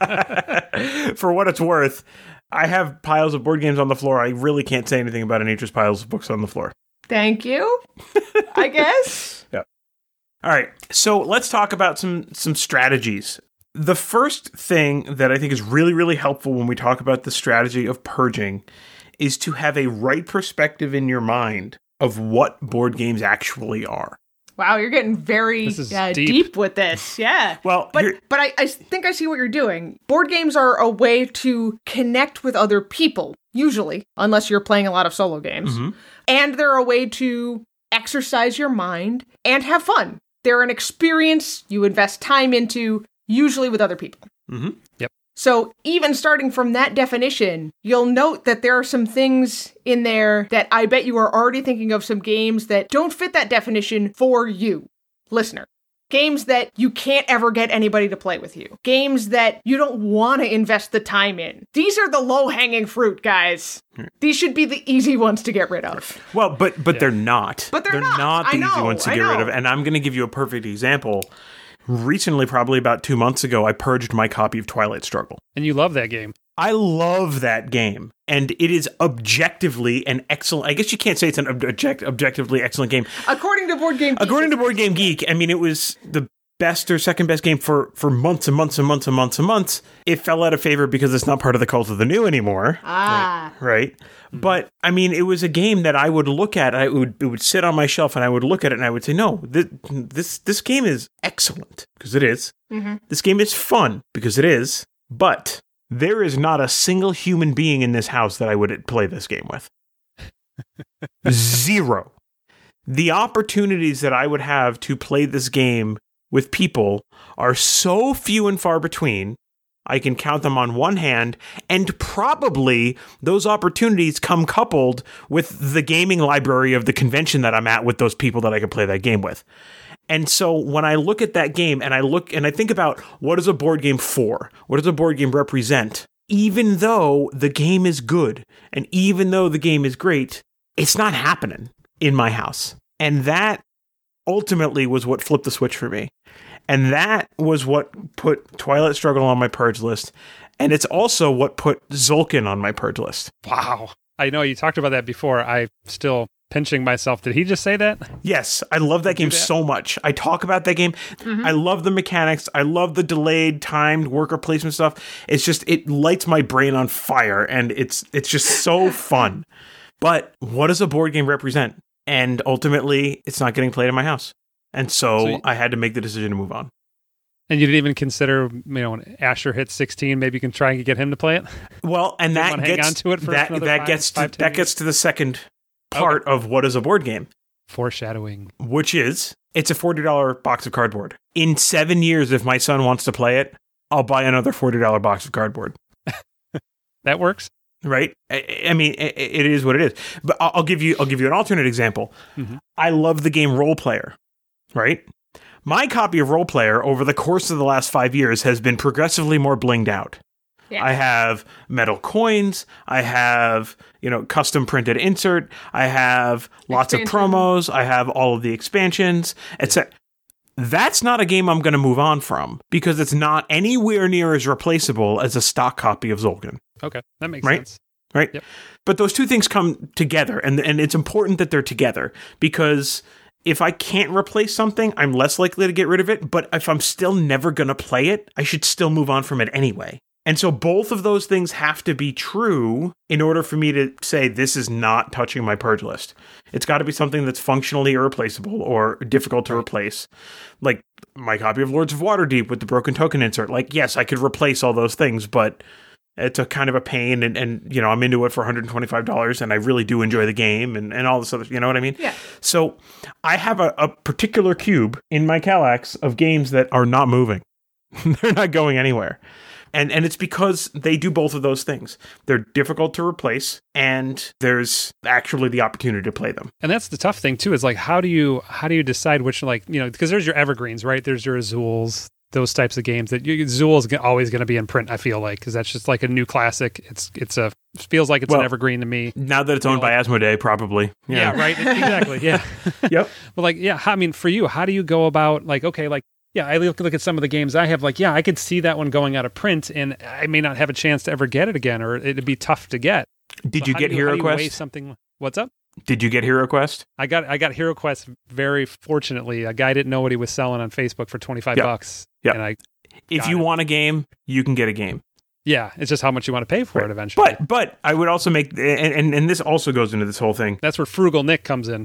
home. For what it's worth, I have piles of board games on the floor. I really can't say anything about Anitra's piles of books on the floor. Thank you, I guess. Yeah. All right. So let's talk about some strategies. The first thing that I think is really, really helpful when we talk about the strategy of purging is to have a right perspective in your mind of what board games actually are. Wow, you're getting very deep with this. Yeah. Well, but I think I see what you're doing. Board games are a way to connect with other people, usually, unless you're playing a lot of solo games. Mm-hmm. And they're a way to exercise your mind and have fun. They're an experience you invest time into, usually with other people. Mm-hmm. Yep. So even starting from that definition, you'll note that there are some things in there that I bet you are already thinking of, some games that don't fit that definition for you, listener. Games that you can't ever get anybody to play with you. Games that you don't want to invest the time in. These are the low-hanging fruit, guys. These should be the easy ones to get rid of. Well, but they're not. But they're not the easy ones to get rid of. And I'm going to give you a perfect example. Recently, probably about 2 months ago, I purged my copy of Twilight Struggle. And you love that game. I love that game. And it is objectively an excellent... I guess you can't say it's an objectively excellent game. According to Board Game Geek. According to Board Game Geek, I mean, it was the best or second best game for months and months and months and months and months. It fell out of favor because it's not part of the cult of the new anymore. Right? Mm-hmm. But, I mean, it was a game that I would look at. It would sit on my shelf and I would look at it and I would say, no, this game is excellent, because it is. Mm-hmm. This game is fun, because it is. But there is not a single human being in this house that I would play this game with. Zero. The opportunities that I would have to play this game with people are so few and far between. I can count them on one hand, and probably those opportunities come coupled with the gaming library of the convention that I'm at with those people that I can play that game with. And so when I look at that game and I think about what is a board game for? What does a board game represent? Even though the game is good and even though the game is great, it's not happening in my house. And that ultimately was what flipped the switch for me. And that was what put Twilight Struggle on my purge list. And it's also what put Tzolk'in on my purge list. Wow. I know you talked about that before. I'm still pinching myself. Did he just say that? Yes. I love that game so much. I talk about that game. Mm-hmm. I love the mechanics. I love the delayed, timed worker placement stuff. It's just, it lights my brain on fire. And it's just so fun. But what does a board game represent? And ultimately, it's not getting played in my house. And so I had to make the decision to move on. And you didn't even consider, when Asher hits 16, maybe you can try and get him to play it? Well, and that gets to the second part of what is a board game. Foreshadowing. Which is, it's a $40 box of cardboard. In 7 years, if my son wants to play it, I'll buy another $40 box of cardboard. That works. Right? I mean, it is what it is. But I'll give you an alternate example. Mm-hmm. I love the game Role Player. Right? My copy of Role Player over the course of the last 5 years has been progressively more blinged out. Yeah. I have metal coins. I have, custom printed insert. I have lots of promos. I have all of the expansions, etc. That's not a game I'm going to move on from because it's not anywhere near as replaceable as a stock copy of Zolgan. Okay, that makes sense. Right? Yep. But those two things come together, and it's important that they're together because if I can't replace something, I'm less likely to get rid of it. But if I'm still never going to play it, I should still move on from it anyway. And so both of those things have to be true in order for me to say this is not touching my purge list. It's got to be something that's functionally irreplaceable or difficult to replace. Like my copy of Lords of Waterdeep with the broken token insert. Like, yes, I could replace all those things, but it's a kind of a pain. And I'm into it for $125 and I really do enjoy the game and all this other, you know what I mean? Yeah. So I have a particular cube in my Kallax of games that are not moving. They're not going anywhere. And it's because they do both of those things. They're difficult to replace, and there's actually the opportunity to play them. And that's the tough thing too. Is like how do you decide which because there's your evergreens, right? There's your Azules, those types of games that Azul is always going to be in print. I feel like because that's just like a new classic. It feels like it's an evergreen to me. Now that it's owned by Asmodee, probably. Yeah, right. Exactly. Yeah. Yep. But for you, how do you go about I look at some of the games I have, I could see that one going out of print, and I may not have a chance to ever get it again, or it'd be tough to get. Did you get Hero Quest? What's up? Did you get Hero Quest? I got Hero Quest very fortunately. A guy didn't know what he was selling on Facebook for $25. Yeah. And if you want a game, you can get a game. Yeah, it's just how much you want to pay for it eventually. But I would also make, and this also goes into this whole thing. That's where Frugal Nick comes in.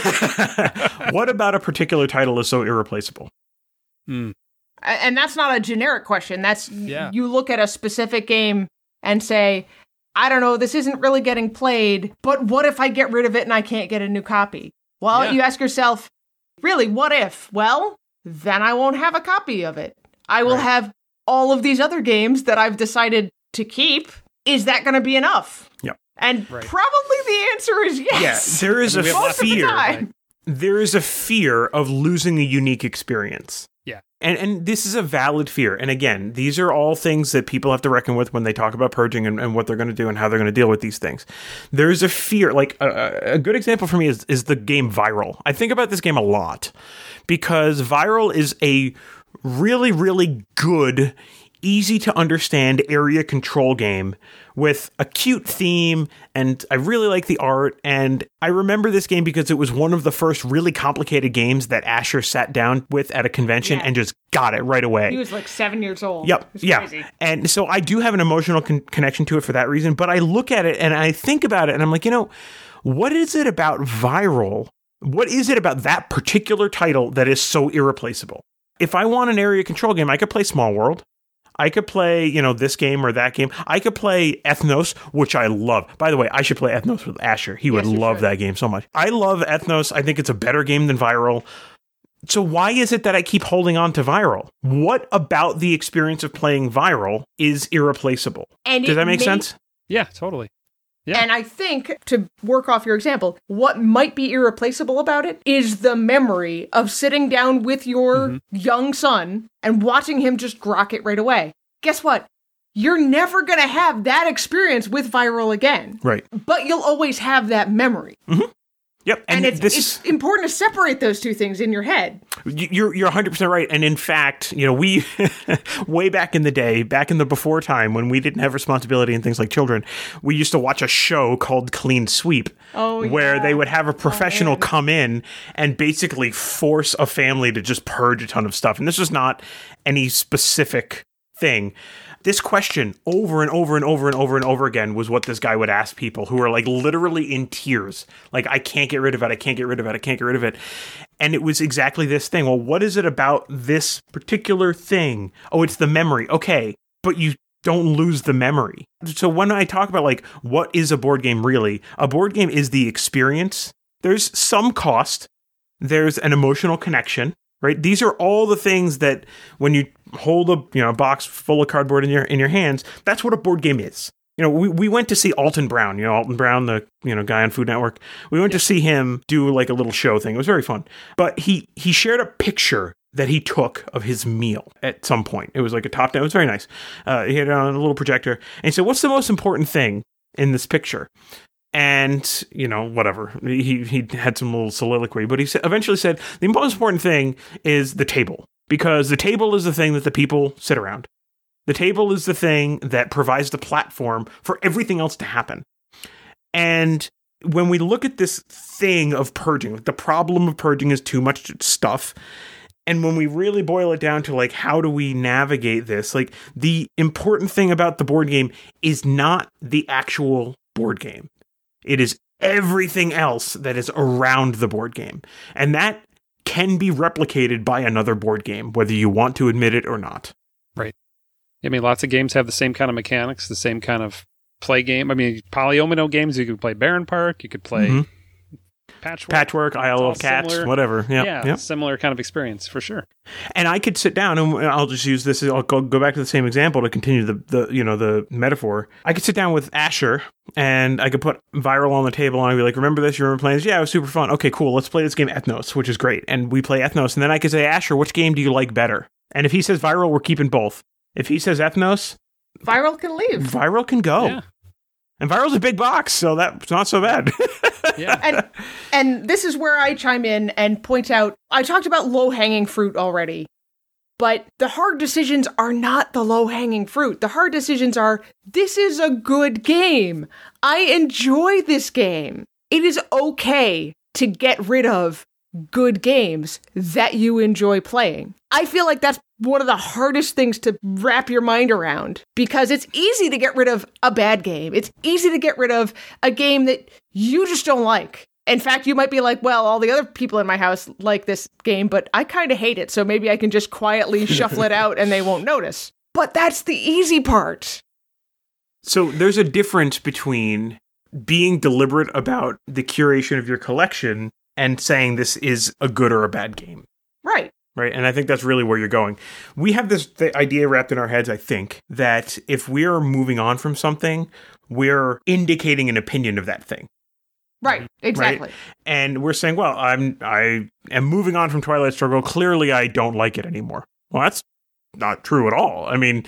What about a particular title is so irreplaceable? And that's not a generic question. That's you look at a specific game and say, I don't know, this isn't really getting played, but what if I get rid of it and I can't get a new copy? Well, you ask yourself, really, what if? Well, then I won't have a copy of it. I will have all of these other games that I've decided to keep. Is that going to be enough? Yep. And probably the answer is yes. Yeah, there is a fear. There is a fear of losing a unique experience. Yeah. And this is a valid fear. And again, these are all things that people have to reckon with when they talk about purging and what they're going to do and how they're going to deal with these things. There's a fear. Like a good example for me is the game Viral. I think about this game a lot because Viral is a really, really good, easy to understand area control game with a cute theme, and I really like the art, and I remember this game because it was one of the first really complicated games that Asher sat down with at a convention and just got it right away. He was like 7 years old. Yep. Crazy. And so I do have an emotional connection to it for that reason, but I look at it and I think about it and I'm like, what is it about Viral? What is it about that particular title that is so irreplaceable? If I want an area control game, I could play Small World. I could play, this game or that game. I could play Ethnos, which I love. By the way, I should play Ethnos with Asher. He would love that game so much. I love Ethnos. I think it's a better game than Viral. So why is it that I keep holding on to Viral? What about the experience of playing Viral is irreplaceable? Does that make sense? Yeah, totally. Yeah. And I think, to work off your example, what might be irreplaceable about it is the memory of sitting down with your young son and watching him just grok it right away. Guess what? You're never going to have that experience with Viral again. Right. But you'll always have that memory. Mm-hmm. Yep. And it's important to separate those two things in your head. You're 100% right. And in fact, we way back in the day, back in the before time when we didn't have responsibility and things like children, we used to watch a show called Clean Sweep where they would have a professional come in and basically force a family to just purge a ton of stuff. And this is not any specific thing. This question over and over and over and over and over again was what this guy would ask people who are like literally in tears. Like, I can't get rid of it. I can't get rid of it. I can't get rid of it. And it was exactly this thing. Well, what is it about this particular thing? Oh, it's the memory. Okay, but you don't lose the memory. So when I talk about like, what is a board game really? A board game is the experience. There's some cost. There's an emotional connection. Right? These are all the things that when you hold a box full of cardboard in your hands, that's what a board game is. we went to see Alton Brown, Alton Brown, the, guy on Food Network. We went to see him do like a little show thing. It was very fun. But he shared a picture that he took of his meal at some point. It was like a top down. It was very nice. He had it on a little projector. And he said, what's the most important thing in this picture? And, whatever. He had some little soliloquy, but he eventually said, the most important thing is the table, because the table is the thing that the people sit around. The table is the thing that provides the platform for everything else to happen. And when we look at this thing of purging, the problem of purging is too much stuff. And when we really boil it down to like, how do we navigate this? Like, the important thing about the board game is not the actual board game. It is everything else that is around the board game. And that can be replicated by another board game, whether you want to admit it or not. Right. I mean, lots of games have the same kind of mechanics, the same kind of play game. I mean, polyomino games, you could play Baron Park, you could play Patchwork, Isle of Cats, similar, whatever. Yep. Similar kind of experience for sure. And I could sit down, and I'll just use this. I'll go back to the same example to continue the metaphor. I could sit down with Asher, and I could put Viral on the table, and I'd be like, "Remember this? You remember playing this? Yeah, it was super fun. Okay, cool. Let's play this game Ethnos, which is great." And we play Ethnos, and then I could say, "Asher, which game do you like better?" And if he says Viral, we're keeping both. If he says Ethnos, Viral can leave. Viral can go. Yeah. And Viral's a big box, so that's not so bad. Yeah. And this is where I chime in and point out, I talked about low-hanging fruit already, but the hard decisions are not the low-hanging fruit. The hard decisions are, this is a good game. I enjoy this game. It is okay to get rid of good games that you enjoy playing. I feel like that's one of the hardest things to wrap your mind around, because it's easy to get rid of a bad game. It's easy to get rid of a game that you just don't like. In fact, you might be like, well, all the other people in my house like this game, but I kind of hate it, so maybe I can just quietly shuffle it out and they won't notice. But that's the easy part. So there's a difference between being deliberate about the curation of your collection and saying this is a good or a bad game. Right. Right. And I think that's really where you're going. We have the idea wrapped in our heads, I think, that if we're moving on from something, we're indicating an opinion of that thing. Right. Exactly. Right? And we're saying, well, I am moving on from Twilight Struggle. Clearly, I don't like it anymore. Well, that's not true at all. I mean,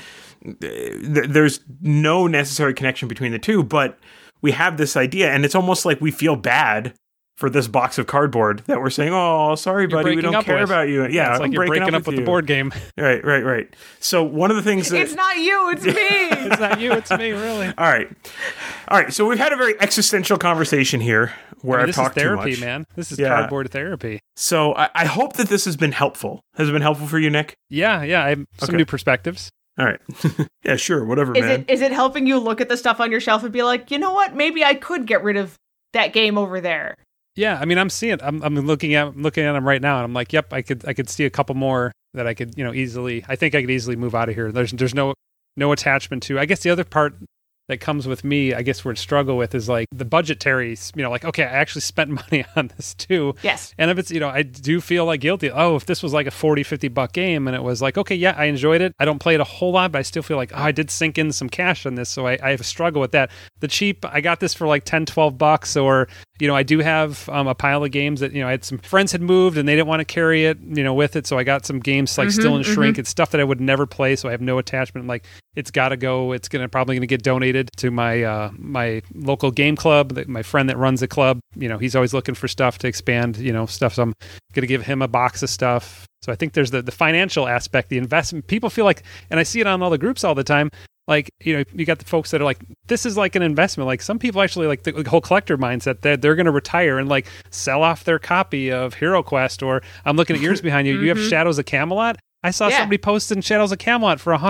there's no necessary connection between the two, but we have this idea, and it's almost like we feel bad for this box of cardboard that we're saying, oh, sorry, buddy, we don't care about you. Yeah, it's like you're breaking up with the board game. Right. So one of the things that... It's not you, it's me. It's not you, it's me, really. All right. So we've had a very existential conversation here where I've talked too much. This is therapy, man. This is cardboard therapy. So I hope that this has been helpful. Has it been helpful for you, Nick? Yeah. I have some new perspectives. All right. Yeah, sure. Whatever, man. Is it helping you look at the stuff on your shelf and be like, you know what? Maybe I could get rid of that game over there. Yeah, I mean, I'm seeing it. I'm looking at them right now, and I'm like, yep, I could see a couple more that I could, easily. I think I could easily move out of here. There's no attachment to. I guess the other part that comes with me, I guess, where to struggle with is like the budgetary. Like, okay, I actually spent money on this too. Yes. And if it's, I do feel like guilty. Oh, if this was like a $40-$50 game, and it was like, okay, yeah, I enjoyed it. I don't play it a whole lot, but I still feel like, I did sink in some cash on this, so I have a struggle with that. The cheap, I got this for like $10-$12, or I do have a pile of games that, I had some friends had moved and they didn't want to carry it, with it. So I got some games like still in shrink. It's stuff that I would never play. So I have no attachment. Like, it's got to go. It's probably going to get donated to my my local game club. My friend that runs the club, he's always looking for stuff to expand, stuff. So I'm going to give him a box of stuff. So I think there's the financial aspect, the investment. People feel like, and I see it on all the groups all the time, like, you got the folks that are like, this is like an investment. Like, some people actually like the whole collector mindset that they're going to retire and like sell off their copy of Hero Quest. Or I'm looking at yours behind you. You have Shadows of Camelot. I saw somebody posting Shadows of Camelot for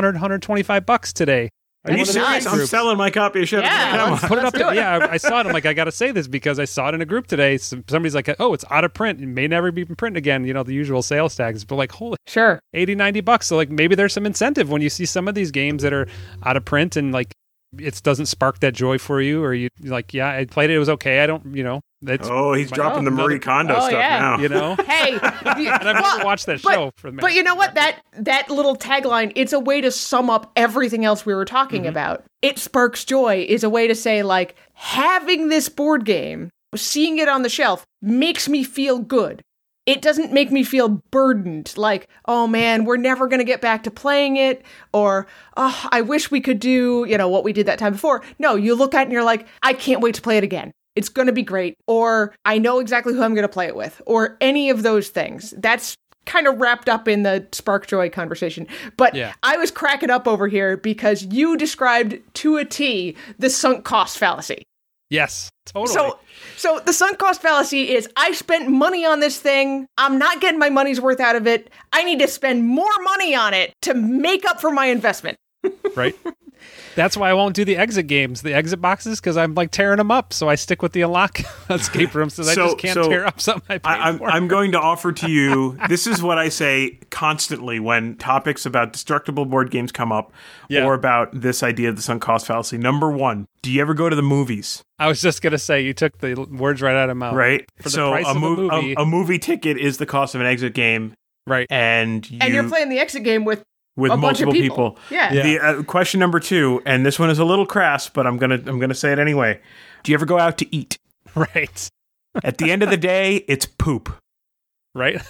$125 today. Are you serious? I'm selling my copy of Shadows of Camelot. Put it up there. Yeah, I saw it. I'm like, I got to say this because I saw it in a group today. Somebody's like, oh, it's out of print. It may never be in print again. The usual sales tags. But like, holy, sure, $80-$90. So like, maybe there's some incentive when you see some of these games that are out of print and like, it doesn't spark that joy for you, or you like, yeah, I played it, it was okay. I don't, He's dropping the Marie Kondo stuff now. Hey, and I've never watched that show. But you know what? That little tagline, it's a way to sum up everything else we were talking about. It sparks joy is a way to say, like, having this board game, seeing it on the shelf, makes me feel good. It doesn't make me feel burdened, like, oh man, we're never going to get back to playing it, or, oh, I wish we could do, what we did that time before. No, you look at it and you're like, I can't wait to play it again. It's going to be great. Or I know exactly who I'm going to play it with, or any of those things. That's kind of wrapped up in the spark joy conversation. But yeah. I was cracking up over here because you described to a T the sunk cost fallacy. Yes, totally. So the sunk cost fallacy is, I spent money on this thing. I'm not getting my money's worth out of it. I need to spend more money on it to make up for my investment. Right. That's why I won't do the exit games, the exit boxes, because I'm like tearing them up. So I stick with the unlock escape rooms, so I just can't tear up something I paid for. I'm going to offer to you, this is what I say constantly when topics about destructible board games come up, or about this idea of the sunk cost fallacy. Number one, do you ever go to the movies? I was just going to say, you took the words right out of my mouth. Right. For the price of a movie. A movie ticket is the cost of an exit game. Right. And you're playing the exit game with multiple people. Yeah. The question number two, and this one is a little crass, but I'm gonna say it anyway. Do you ever go out to eat? Right. At the end of the day, it's poop. Right.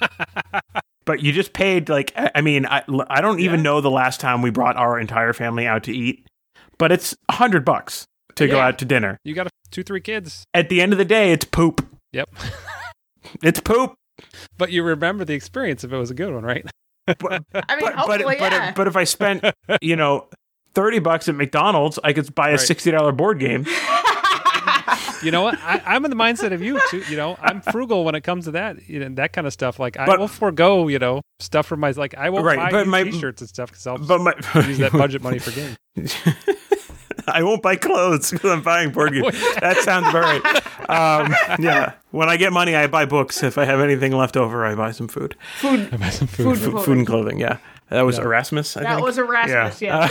But you just paid, like, I mean, I don't even know the last time we brought our entire family out to eat, but it's $100 to go out to dinner. You got 2-3 kids. At the end of the day, it's poop. Yep. It's poop. But you remember the experience if it was a good one, right? But if I spent, $30 at McDonald's, I could buy a $60 board game. You know what? I'm in the mindset of you too. I'm frugal when it comes to that, that kind of stuff. Like, I will forego, stuff for my, like, I won't buy t-shirts and stuff because I'll use that budget money for games. I won't buy clothes because I'm buying board games. That sounds about right. Yeah. When I get money, I buy books. If I have anything left over, I buy some food. Food and clothing, yeah. That was Erasmus, I think. That was Erasmus, yeah.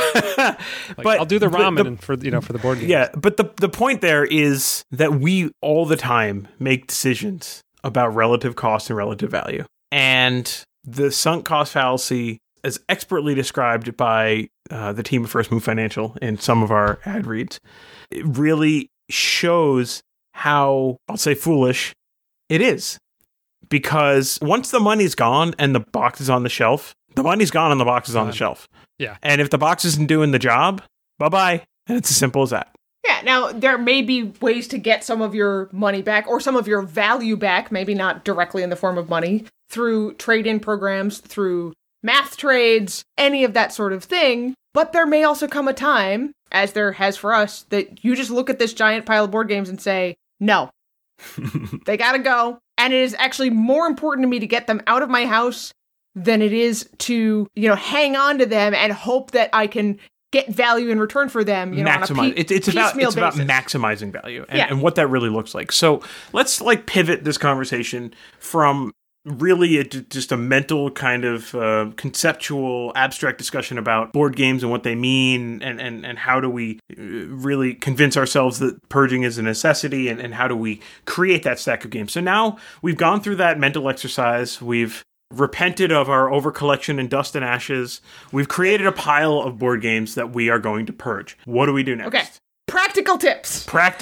But I'll do the ramen for the board games. Yeah, but the point there is that we all the time make decisions about relative cost and relative value. And the sunk cost fallacy, as expertly described by the team of First Move Financial in some of our ad reads, it really shows how, I'll say, foolish it is. Because once the money's gone and the box is on the shelf, the money's gone and the box is on the shelf. Yeah. And if the box isn't doing the job, bye-bye. And it's as simple as that. Yeah, now there may be ways to get some of your money back or some of your value back, maybe not directly in the form of money, through trade-in programs, through math trades, any of that sort of thing. But there may also come a time, as there has for us, that you just look at this giant pile of board games and say, no, they gotta go. And it is actually more important to me to get them out of my house than it is to, hang on to them and hope that I can get value in return for them. Maximize. It's about maximizing value and what that really looks like. So let's pivot this conversation from really just a mental kind of conceptual, abstract discussion about board games and what they mean and how do we really convince ourselves that purging is a necessity and how do we create that stack of games. So now we've gone through that mental exercise. We've repented of our overcollection and dust and ashes. We've created a pile of board games that we are going to purge. What do we do next? Okay. Practical tips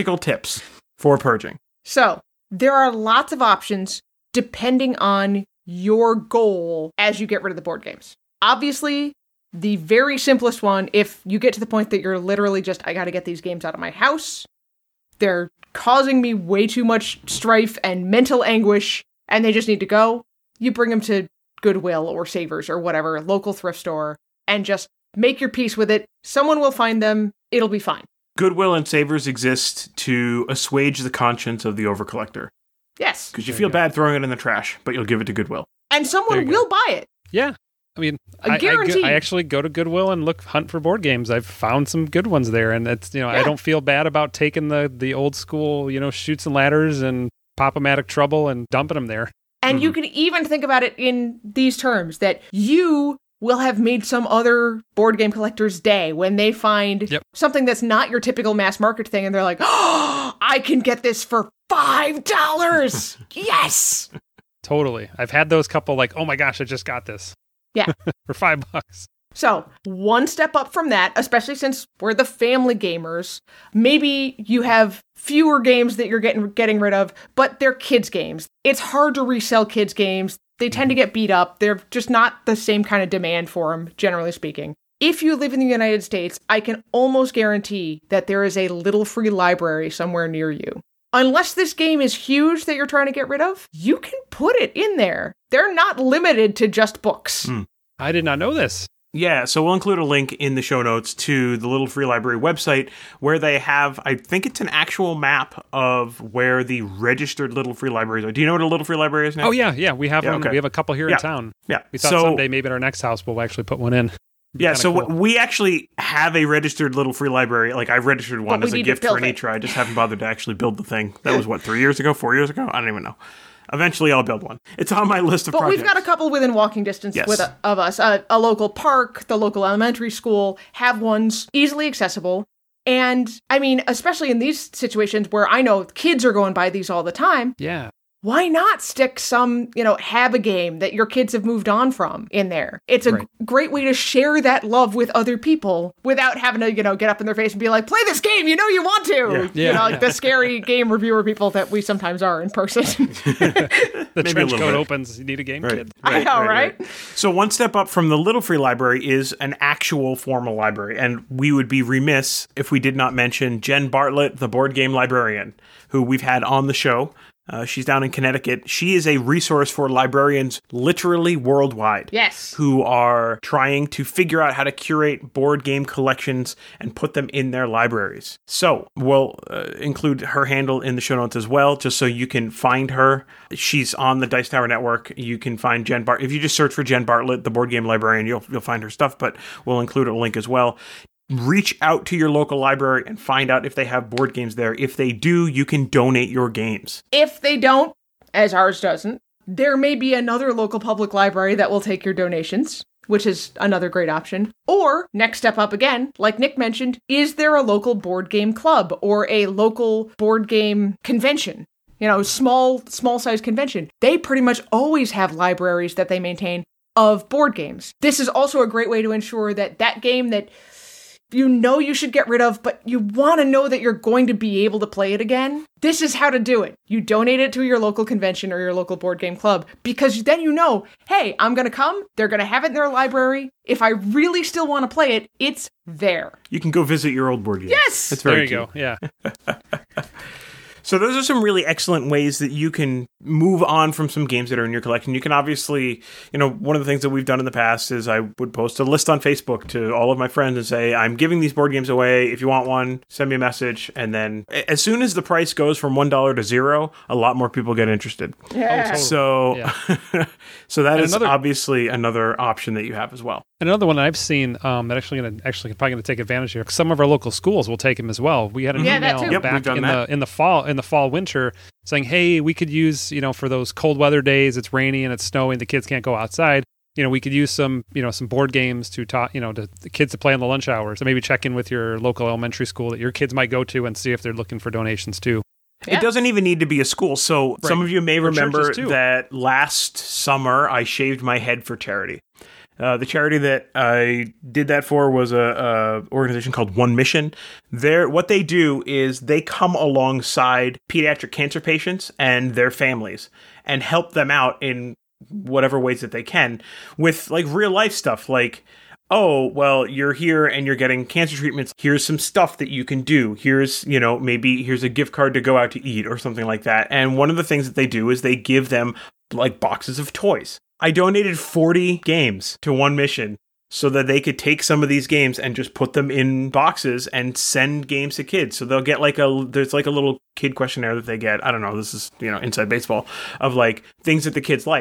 for purging. So there are lots of options depending on your goal as you get rid of the board games. Obviously, the very simplest one, if you get to the point that you're literally just, I gotta get these games out of my house, they're causing me way too much strife and mental anguish, and they just need to go, you bring them to Goodwill or Savers or whatever, local thrift store, and just make your peace with it. Someone will find them. It'll be fine. Goodwill and Savers exist to assuage the conscience of the overcollector. Yes. Because you feel bad throwing it in the trash, but you'll give it to Goodwill. And someone will buy it. Yeah. I mean, guarantee. I actually go to Goodwill and hunt for board games. I've found some good ones there, and it's I don't feel bad about taking the old school Chutes and Ladders and Pop-O-Matic Trouble and dumping them there. And you can even think about it in these terms, that you will have made some other board game collector's day when they find something that's not your typical mass market thing and they're like, oh, I can get this for $5. Yes. Totally. I've had those couple like, oh my gosh, I just got this. Yeah. For $5. So, one step up from that, especially since we're the family gamers, maybe you have fewer games that you're getting rid of, but they're kids' games. It's hard to resell kids' games. They tend to get beat up. They're just not the same kind of demand for them, generally speaking. If you live in the United States, I can almost guarantee that there is a little free library somewhere near you. Unless this game is huge that you're trying to get rid of, you can put it in there. They're not limited to just books. I did not know this. Yeah, so we'll include a link in the show notes to the Little Free Library website where they have, I think it's an actual map of where the registered Little Free Libraries are. Do you know what a Little Free Library is now? Oh, yeah. We have one. Okay. We have a couple here in town. Yeah. We thought someday maybe at our next house we'll actually put one in. Yeah, so cool. We actually have a registered Little Free Library. Like, I've registered one as a gift for Anitra. I just haven't bothered to actually build the thing. That was, 3 years ago? 4 years ago? I don't even know. Eventually, I'll build one. It's on my list of projects. But we've got a couple within walking distance of us. A local park, the local elementary school have ones easily accessible. And, I mean, especially in these situations where I know kids are going by these all the time. Yeah. Why not stick some, have a game that your kids have moved on from in there? It's a great way to share that love with other people without having to, get up in their face and be like, play this game, you want to. Yeah. Like the scary game reviewer people that we sometimes are in person. The trench coat opens, you need a game, kid. I know, right? So one step up from the Little Free Library is an actual formal library. And we would be remiss if we did not mention Jen Bartlett, the board game librarian, who we've had on the show. She's down in Connecticut. She is a resource for librarians literally worldwide. Yes. Who are trying to figure out how to curate board game collections and put them in their libraries. So we'll include her handle in the show notes as well, just so you can find her. She's on the Dice Tower Network. You can find Jen Bartlett. If you just search for Jen Bartlett, the board game librarian, you'll find her stuff, but we'll include a link as well. Reach out to your local library and find out if they have board games there. If they do, you can donate your games. If they don't, as ours doesn't, there may be another local public library that will take your donations, which is another great option. Or, next step up again, like Nick mentioned, is there a local board game club or a local board game convention? Small size convention. They pretty much always have libraries that they maintain of board games. This is also a great way to ensure that game that you should get rid of, but you want to know that you're going to be able to play it again. This is how to do it. You donate it to your local convention or your local board game club, because then hey, I'm going to come. They're going to have it in their library. If I really still want to play it, it's there. You can go visit your old board games. Yes! That's very cute. There you go, yeah. So those are some really excellent ways that you can move on from some games that are in your collection. You can obviously, one of the things that we've done in the past is I would post a list on Facebook to all of my friends and say, I'm giving these board games away. If you want one, send me a message. And then as soon as the price goes from $1 to $0, a lot more people get interested. Yeah. So, so that is obviously another option that you have as well. Another one I've seen that probably going to take advantage here. Some of our local schools will take them as well. We had an email back in the fall winter saying, hey, we could use for those cold weather days. It's rainy and it's snowing. The kids can't go outside. We could use some board games to to the kids to play in the lunch hours. So maybe check in with your local elementary school that your kids might go to and see if they're looking for donations too. Yeah. It doesn't even need to be a school. So some of you may remember that last summer I shaved my head for charity. The charity that I did that for was a organization called One Mission. What they do is they come alongside pediatric cancer patients and their families and help them out in whatever ways that they can with like real life stuff like, oh, well, you're here and you're getting cancer treatments. Here's some stuff that you can do. Here's, maybe here's a gift card to go out to eat or something like that. And one of the things that they do is they give them like boxes of toys. I donated 40 games to One Mission so that they could take some of these games and just put them in boxes and send games to kids. So they'll get there's like a little kid questionnaire that they get. I don't know, this is, inside baseball of like things that the kids like.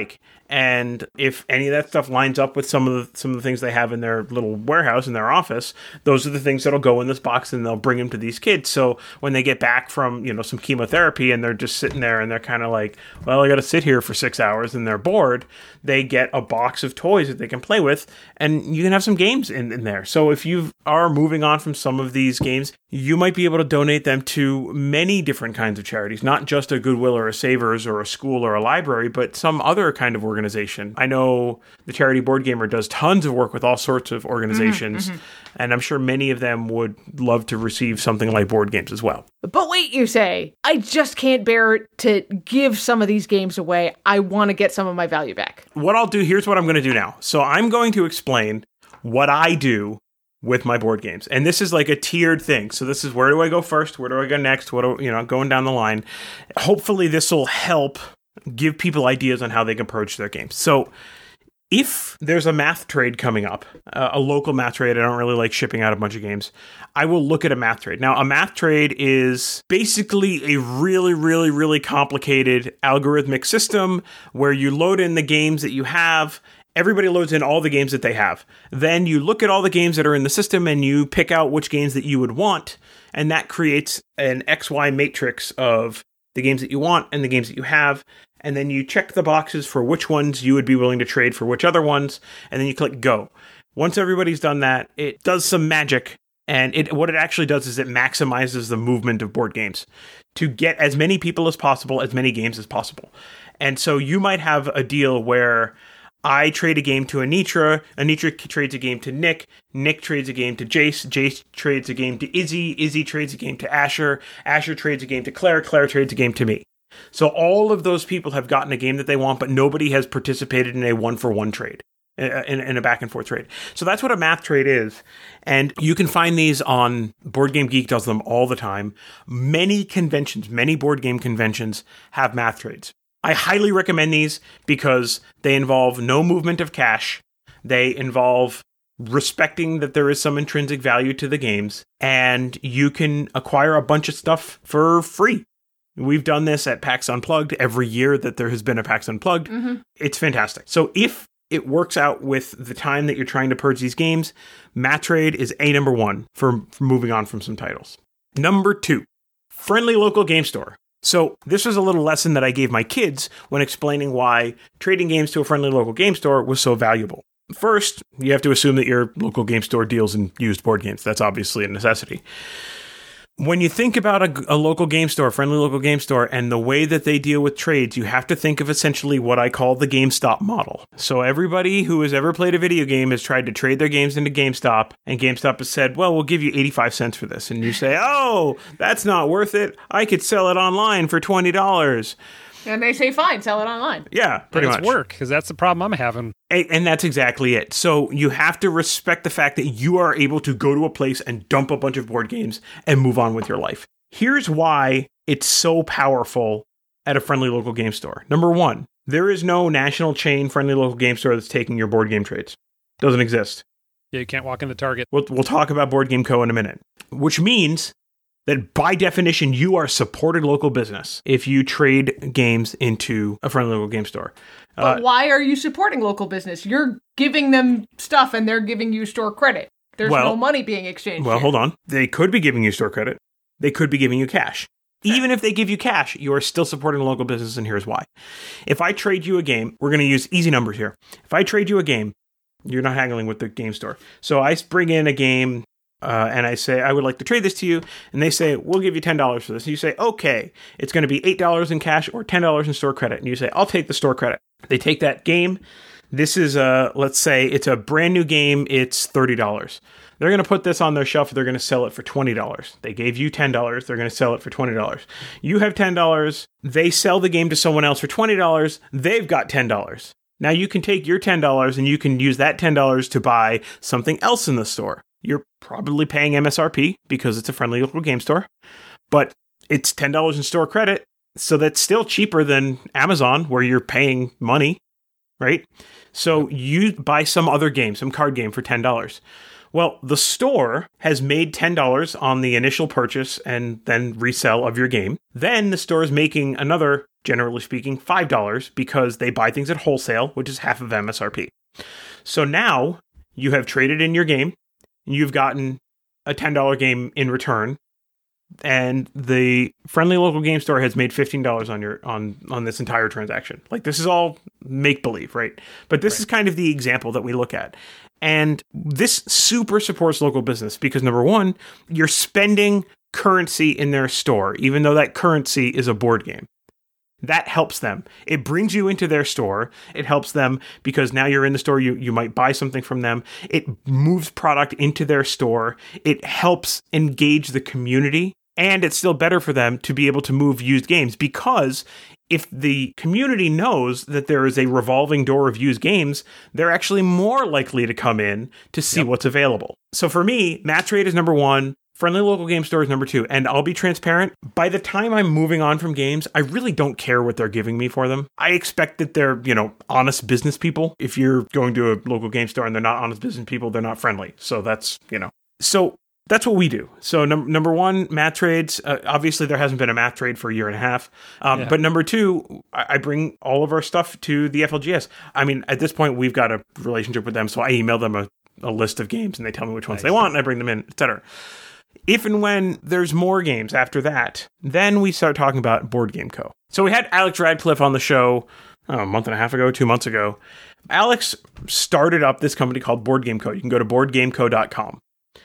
And if any of that stuff lines up with some of the things they have in their little warehouse in their office, those are the things that'll go in this box, and they'll bring them to these kids. So when they get back from, some chemotherapy and they're just sitting there and they're kind of like, well, I got to sit here for 6 hours and they're bored, they get a box of toys that they can play with, and you can have some games in there. So if you are moving on from some of these games, you might be able to donate them to many different kinds of charities, not just a Goodwill or a Savers or a school or a library, but some other kind of organization. I know the Charity Board Gamer does tons of work with all sorts of organizations, and I'm sure many of them would love to receive something like board games as well. But wait, you say, I just can't bear to give some of these games away. I want to get some of my value back. What I'll do, here's what I'm going to do now. So I'm going to explain what I do with my board games. And this is like a tiered thing. So this is, where do I go first? Where do I go next? Going down the line. Hopefully this will help give people ideas on how they can approach their games. So if there's a math trade coming up, a local math trade, I don't really like shipping out a bunch of games, I will look at a math trade. Now, a math trade is basically a really, really, really complicated algorithmic system where you load in the games that you have. Everybody loads in all the games that they have. Then you look at all the games that are in the system and you pick out which games that you would want. And that creates an XY matrix of the games that you want and the games that you have. And then you check the boxes for which ones you would be willing to trade for which other ones. And then you click go. Once everybody's done that, it does some magic. And what it actually does is it maximizes the movement of board games to get as many people as possible, as many games as possible. And so you might have a deal where I trade a game to Anitra trades a game to Nick trades a game to Jace trades a game to Izzy trades a game to Asher trades a game to Claire trades a game to me. So all of those people have gotten a game that they want, but nobody has participated in a one-for-one trade, in a back-and-forth trade. So that's what a math trade is. And you can find these on Board Game Geek does them all the time. Many board game conventions have math trades. I highly recommend these because they involve no movement of cash. They involve respecting that there is some intrinsic value to the games, and you can acquire a bunch of stuff for free. We've done this at PAX Unplugged every year that there has been a PAX Unplugged. Mm-hmm. It's fantastic. So if it works out with the time that you're trying to purge these games, Math Trade is number one for moving on from some titles. Number 2, friendly local game store. So this was a little lesson that I gave my kids when explaining why trading games to a friendly local game store was so valuable. First, you have to assume that your local game store deals in used board games. That's obviously a necessity. When you think about a local game store, friendly local game store, and the way that they deal with trades, you have to think of essentially what I call the GameStop model. So everybody who has ever played a video game has tried to trade their games into GameStop, and GameStop has said, well, we'll give you 85 cents for this. And you say, oh, that's not worth it. I could sell it online for $20. And they say, fine, sell it online. Yeah, pretty much. It's work, because that's the problem I'm having. And that's exactly it. So you have to respect the fact that you are able to go to a place and dump a bunch of board games and move on with your life. Here's why it's so powerful at a friendly local game store. Number 1, there is no national chain friendly local game store that's taking your board game trades. Doesn't exist. Yeah, you can't walk into Target. We'll talk about Board Game Co. in a minute, which means that by definition, you are supported local business if you trade games into a friendly local game store. But why are you supporting local business? You're giving them stuff and they're giving you store credit. There's no money being exchanged. Well, here. hold on. They could be giving you store credit. They could be giving you cash. Even if they give you cash, you are still supporting a local business, and here's why. If I trade you a game, we're going to use easy numbers here. If I trade you a game, you're not haggling with the game store. So I bring in a game, and I say, I would like to trade this to you. And they say, we'll give you $10 for this. And you say, okay, it's going to be $8 in cash or $10 in store credit. And you say, I'll take the store credit. They take that game. This is let's say it's a brand new game. It's $30. They're going to put this on their shelf. They're going to sell it for $20. They gave you $10. They're going to sell it for $20. You have $10. They sell the game to someone else for $20. They've got $10. Now you can take your $10 and you can use that $10 to buy something else in the store. You're probably paying MSRP because it's a friendly local game store, but it's $10 in store credit. So that's still cheaper than Amazon where you're paying money, right? So you buy some other game, some card game for $10. Well, the store has made $10 on the initial purchase and then resell of your game. Then the store is making another generally speaking, $5 because they buy things at wholesale, which is half of MSRP. So now you have traded in your game, and you've gotten a $10 game in return, and the friendly local game store has made $15 on this entire transaction. Like, this is all make-believe, right? But this is kind of the example that we look at. And this super supports local business because, number one, you're spending currency in their store, even though that currency is a board game. That helps them. It brings you into their store. It helps them because now you're in the store. You might buy something from them. It moves product into their store. It helps engage the community. And it's still better for them to be able to move used games because if the community knows that there is a revolving door of used games, they're actually more likely to come in to see what's available. So for me, Match Rate is number one. Friendly local game store is number two. And I'll be transparent. By the time I'm moving on from games, I really don't care what they're giving me for them. I expect that they're, honest business people. If you're going to a local game store and they're not honest business people, they're not friendly. So that's, So that's what we do. So number one, math trades. Obviously, there hasn't been a math trade for a year and a half. But number two, I bring all of our stuff to the FLGS. I mean, at this point, we've got a relationship with them. So I email them a list of games and they tell me which ones they want and I bring them in, etc. If and when there's more games after that, then we start talking about Board Game Co. So we had Alex Radcliffe on the show a month and a half ago, 2 months ago. Alex started up this company called Board Game Co. You can go to boardgameco.com.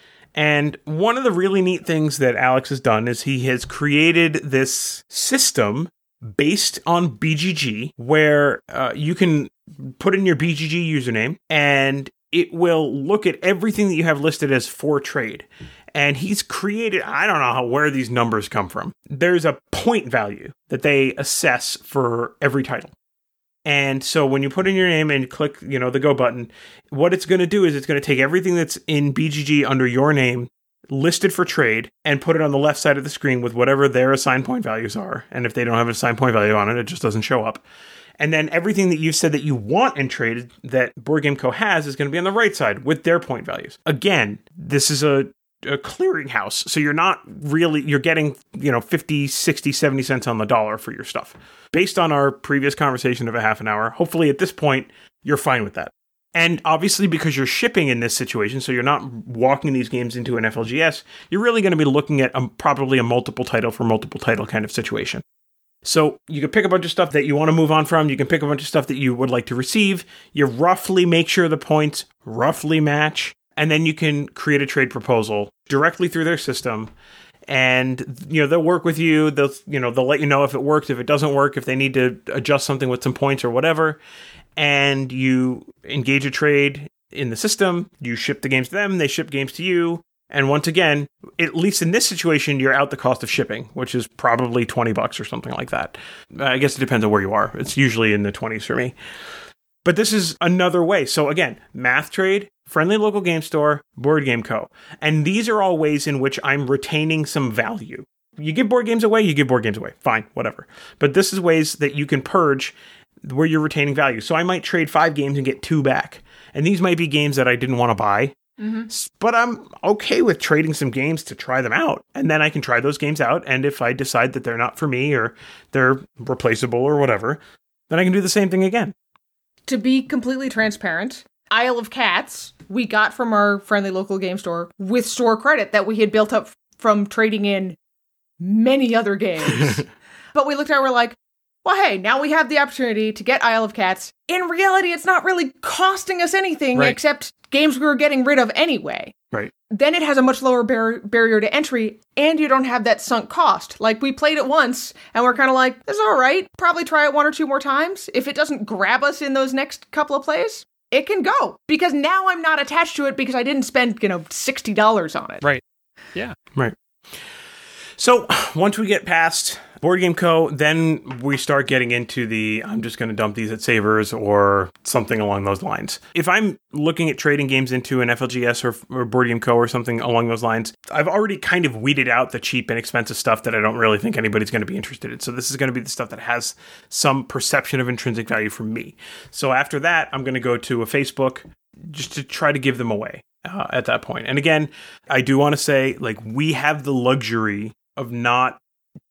And one of the really neat things that Alex has done is he has created this system based on BGG where you can put in your BGG username and it will look at everything that you have listed as for trade. And he's created, I don't know where these numbers come from. There's a point value that they assess for every title. And so when you put in your name and click, the go button, what it's going to do is it's going to take everything that's in BGG under your name, listed for trade, and put it on the left side of the screen with whatever their assigned point values are. And if they don't have an assigned point value on it, it just doesn't show up. And then everything that you've said that you want in trade that Board Game Co. has is going to be on the right side with their point values. Again, this is a clearinghouse. So you're getting, 50, 60, 70 cents on the dollar for your stuff. Based on our previous conversation of a half an hour, hopefully at this point, you're fine with that. And obviously because you're shipping in this situation, so you're not walking these games into an FLGS, you're really going to be looking at probably a multiple title for multiple title kind of situation. So you can pick a bunch of stuff that you want to move on from. You can pick a bunch of stuff that you would like to receive. You roughly make sure the points roughly match. And then you can create a trade proposal directly through their system. And, they'll work with you. They'll let you know if it works, if it doesn't work, if they need to adjust something with some points or whatever. And you engage a trade in the system. You ship the games to them. They ship games to you. And once again, at least in this situation, you're out the cost of shipping, which is probably $20 or something like that. I guess it depends on where you are. It's usually in the 20s for me. But this is another way. So again, Math Trade, Friendly Local Game Store, Board Game Co. And these are all ways in which I'm retaining some value. You give board games away, you give board games away. Fine, whatever. But this is ways that you can purge where you're retaining value. So I might trade 5 games and get 2 back. And these might be games that I didn't want to buy. Mm-hmm. But I'm okay with trading some games to try them out. And then I can try those games out. And if I decide that they're not for me or they're replaceable or whatever, then I can do the same thing again. To be completely transparent, Isle of Cats we got from our Friendly Local Game Store with store credit that we had built up from trading in many other games. But we looked at it, we're like, well, hey, now we have the opportunity to get Isle of Cats. In reality, it's not really costing us anything except games we were getting rid of anyway. Right. Then it has a much lower barrier to entry, and you don't have that sunk cost. Like, we played it once, and we're kind of like, this is all right. Probably try it 1 or 2 more times. If it doesn't grab us in those next couple of plays, it can go. Because now I'm not attached to it because I didn't spend, $60 on it. Right. Yeah. Right. So once we get past Board Game Co., then we start getting into I'm just going to dump these at Savers or something along those lines. If I'm looking at trading games into an FLGS or Board Game Co. or something along those lines, I've already kind of weeded out the cheap and expensive stuff that I don't really think anybody's going to be interested in. So this is going to be the stuff that has some perception of intrinsic value from me. So after that, I'm going to go to a Facebook just to try to give them away at that point. And again, I do want to say, we have the luxury of not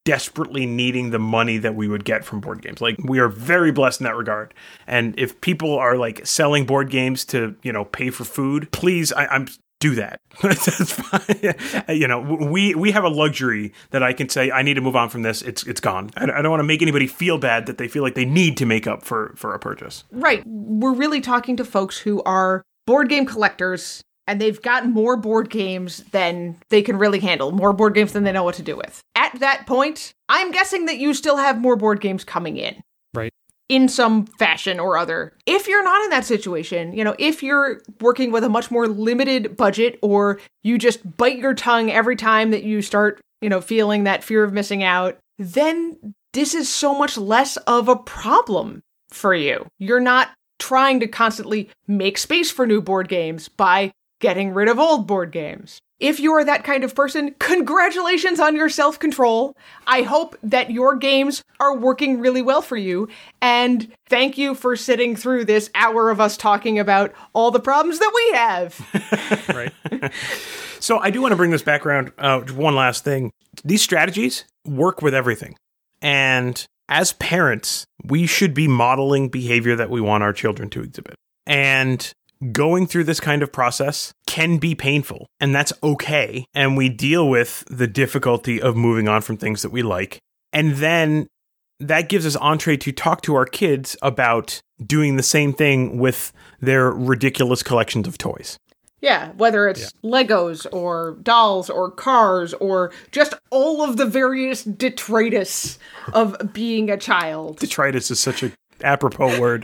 desperately needing the money that we would get from board games. Like, we are very blessed in that regard. And if people are like selling board games to, pay for food, please, I'm do that. That's fine. We have a luxury that I can say, I need to move on from this. It's gone. I don't want to make anybody feel bad that they feel like they need to make up for a purchase. Right. We're really talking to folks who are board game collectors, and they've got more board games than they can really handle, more board games than they know what to do with. At that point, I'm guessing that you still have more board games coming in. Right. In some fashion or other. If you're not in that situation, if you're working with a much more limited budget, or you just bite your tongue every time that you start, feeling that fear of missing out, then this is so much less of a problem for you. You're not trying to constantly make space for new board games by getting rid of old board games. If you are that kind of person, congratulations on your self-control. I hope that your games are working really well for you. And thank you for sitting through this hour of us talking about all the problems that we have. Right. So I do want to bring this back around. One last thing. These strategies work with everything. And as parents, we should be modeling behavior that we want our children to exhibit. And going through this kind of process can be painful, and that's okay. And we deal with the difficulty of moving on from things that we like. And then that gives us entree to talk to our kids about doing the same thing with their ridiculous collections of toys. Yeah, whether it's Legos or dolls or cars or just all of the various detritus of being a child. Detritus is such a apropos word.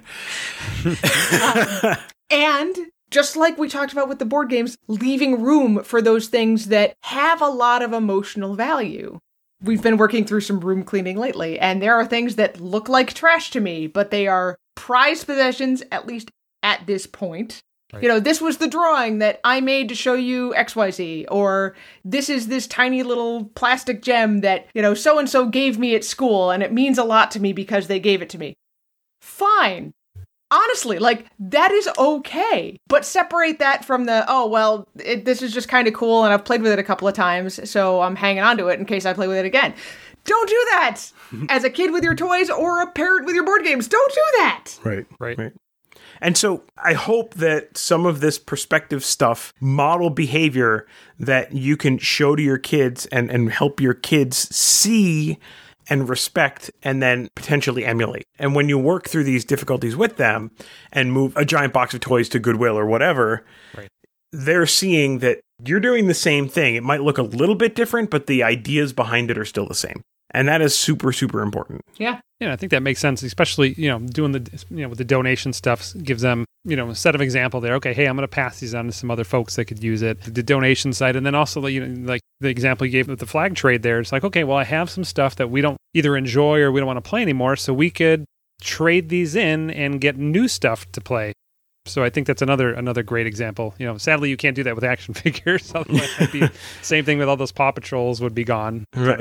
And just like we talked about with the board games, leaving room for those things that have a lot of emotional value. We've been working through some room cleaning lately, and there are things that look like trash to me, but they are prized possessions, at least at this point. Right. This was the drawing that I made to show you XYZ, or this is this tiny little plastic gem that, so-and-so gave me at school, and it means a lot to me because they gave it to me. Fine. Honestly, that is okay. But separate that from the, this is just kind of cool and I've played with it a couple of times, so I'm hanging on to it in case I play with it again. Don't do that! As a kid with your toys or a parent with your board games, don't do that! Right. And so I hope that some of this perspective stuff model behavior that you can show to your kids and help your kids see and respect, and then potentially emulate. And when you work through these difficulties with them and move a giant box of toys to Goodwill or whatever, right, they're seeing that you're doing the same thing. It might look a little bit different, but the ideas behind it are still the same. And that is super, super important. Yeah. Yeah, I think that makes sense, especially, doing with the donation stuff gives them, a set of example there. Okay, hey, I'm going to pass these on to some other folks that could use it. The donation side, and then also, like the example you gave with the flag trade there, it's like, okay, well, I have some stuff that we don't either enjoy or we don't want to play anymore, so we could trade these in and get new stuff to play. So I think that's another great example. Sadly, you can't do that with action figures. Otherwise, it'd be same thing with all those Paw Patrols would be gone. Right.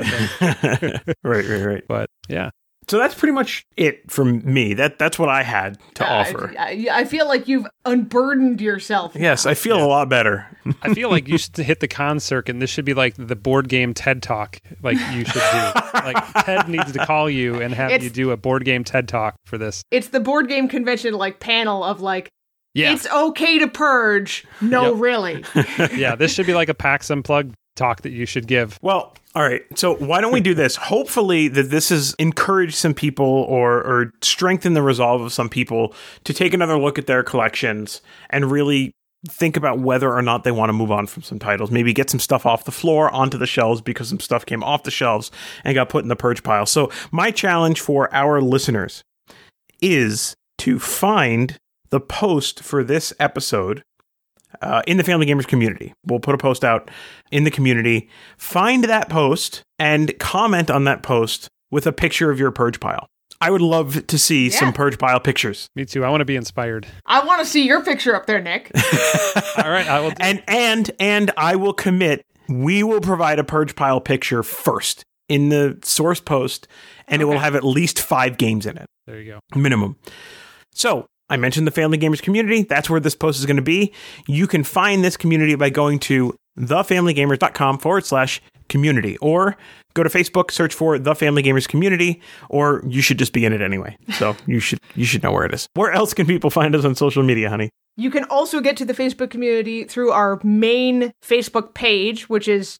Right. But yeah. So that's pretty much it from me. That's what I had to offer. I feel like you've unburdened yourself. Yes, I feel a lot better. I feel like you should hit the con circuit, and this should be like the board game TED Talk. Like you should do. Like Ted needs to call you and have you do a board game TED Talk for this. It's the board game convention panel of it's okay to purge. No, really. Yeah, this should be like a PAX Unplugged talk that you should give. Well, all right. So why don't we do this? Hopefully that this has encouraged some people or strengthened the resolve of some people to take another look at their collections and really think about whether or not they want to move on from some titles. Maybe get some stuff off the floor onto the shelves because some stuff came off the shelves and got put in the purge pile. So my challenge for our listeners is to find the post for this episode in the Family Gamers community. We'll put a post out in the community. Find that post and comment on that post with a picture of your purge pile. I would love to see some purge pile pictures. Me too. I want to be inspired. I want to see your picture up there, Nick. All right, I will. And I will commit. We will provide a purge pile picture first in the source post, and it will have at least 5 games in it. There you go. Minimum. So I mentioned the Family Gamers community. That's where this post is going to be. You can find this community by going to thefamilygamers.com/community. Community. Or go to Facebook, search for The Family Gamers Community, or you should just be in it anyway. So you should know where it is. Where else can people find us on social media, honey? You can also get to the Facebook community through our main Facebook page, which is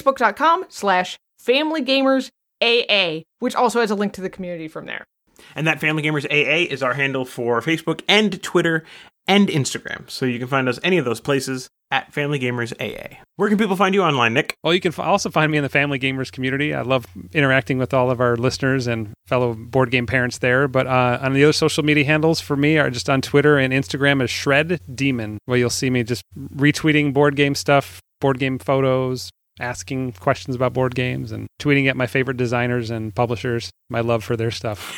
facebook.com/FamilyGamersAA, which also has a link to the community from there. And that Family Gamers AA is our handle for Facebook and Twitter and Instagram. So you can find us any of those places at Family Gamers AA. Where can people find you online, Nick? Well, you can also find me in the Family Gamers community. I love interacting with all of our listeners and fellow board game parents there. But on the other social media handles for me are just on Twitter and Instagram as Shred Demon, where you'll see me just retweeting board game stuff, board game photos, asking questions about board games, and tweeting at my favorite designers and publishers, my love for their stuff.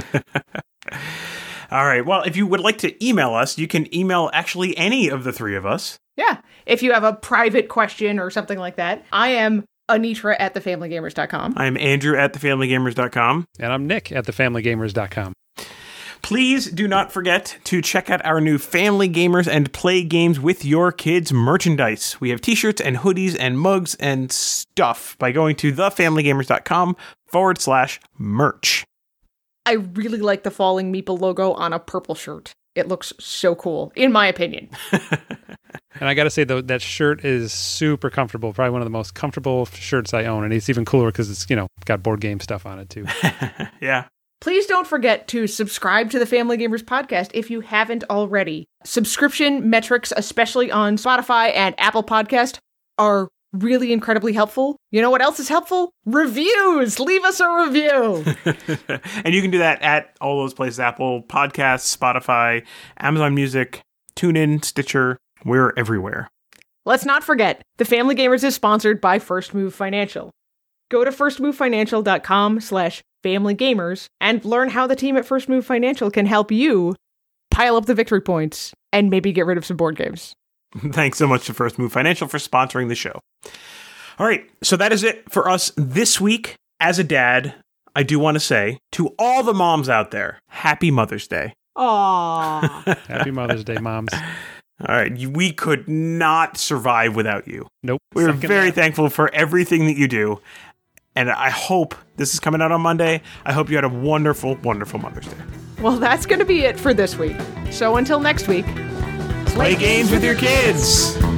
All right. Well, if you would like to email us, you can email actually any of the three of us. Yeah. If you have a private question or something like that, I am Anitra at thefamilygamers.com. I'm Andrew at thefamilygamers.com. And I'm Nick at thefamilygamers.com. Please do not forget to check out our new Family Gamers and Play Games with Your Kids merchandise. We have t-shirts and hoodies and mugs and stuff by going to thefamilygamers.com/merch. I really like the Falling Meeple logo on a purple shirt. It looks so cool, in my opinion. And I got to say, though, that shirt is super comfortable. Probably one of the most comfortable shirts I own. And it's even cooler because it's, got board game stuff on it, too. Yeah. Please don't forget to subscribe to the Family Gamers podcast if you haven't already. Subscription metrics, especially on Spotify and Apple Podcast, are really incredibly helpful. You know what else is helpful? Reviews! Leave us a review! And you can do that at all those places: Apple Podcasts, Spotify, Amazon Music, TuneIn, Stitcher. We're everywhere. Let's not forget, the Family Gamers is sponsored by First Move Financial. Go to firstmovefinancial.com/familygamers and learn how the team at First Move Financial can help you pile up the victory points and maybe get rid of some board games. Thanks so much to First Move Financial for sponsoring the show. All right, so that is it for us this week. As a dad, I do want to say to all the moms out there, Happy Mother's Day. Aww. Happy Mother's Day, moms. All right, we could not survive without you. Nope. We're very thankful for everything that you do. And I hope, this is coming out on Monday, I hope you had a wonderful, wonderful Mother's Day. Well, that's going to be it for this week. So until next week, play games with your kids.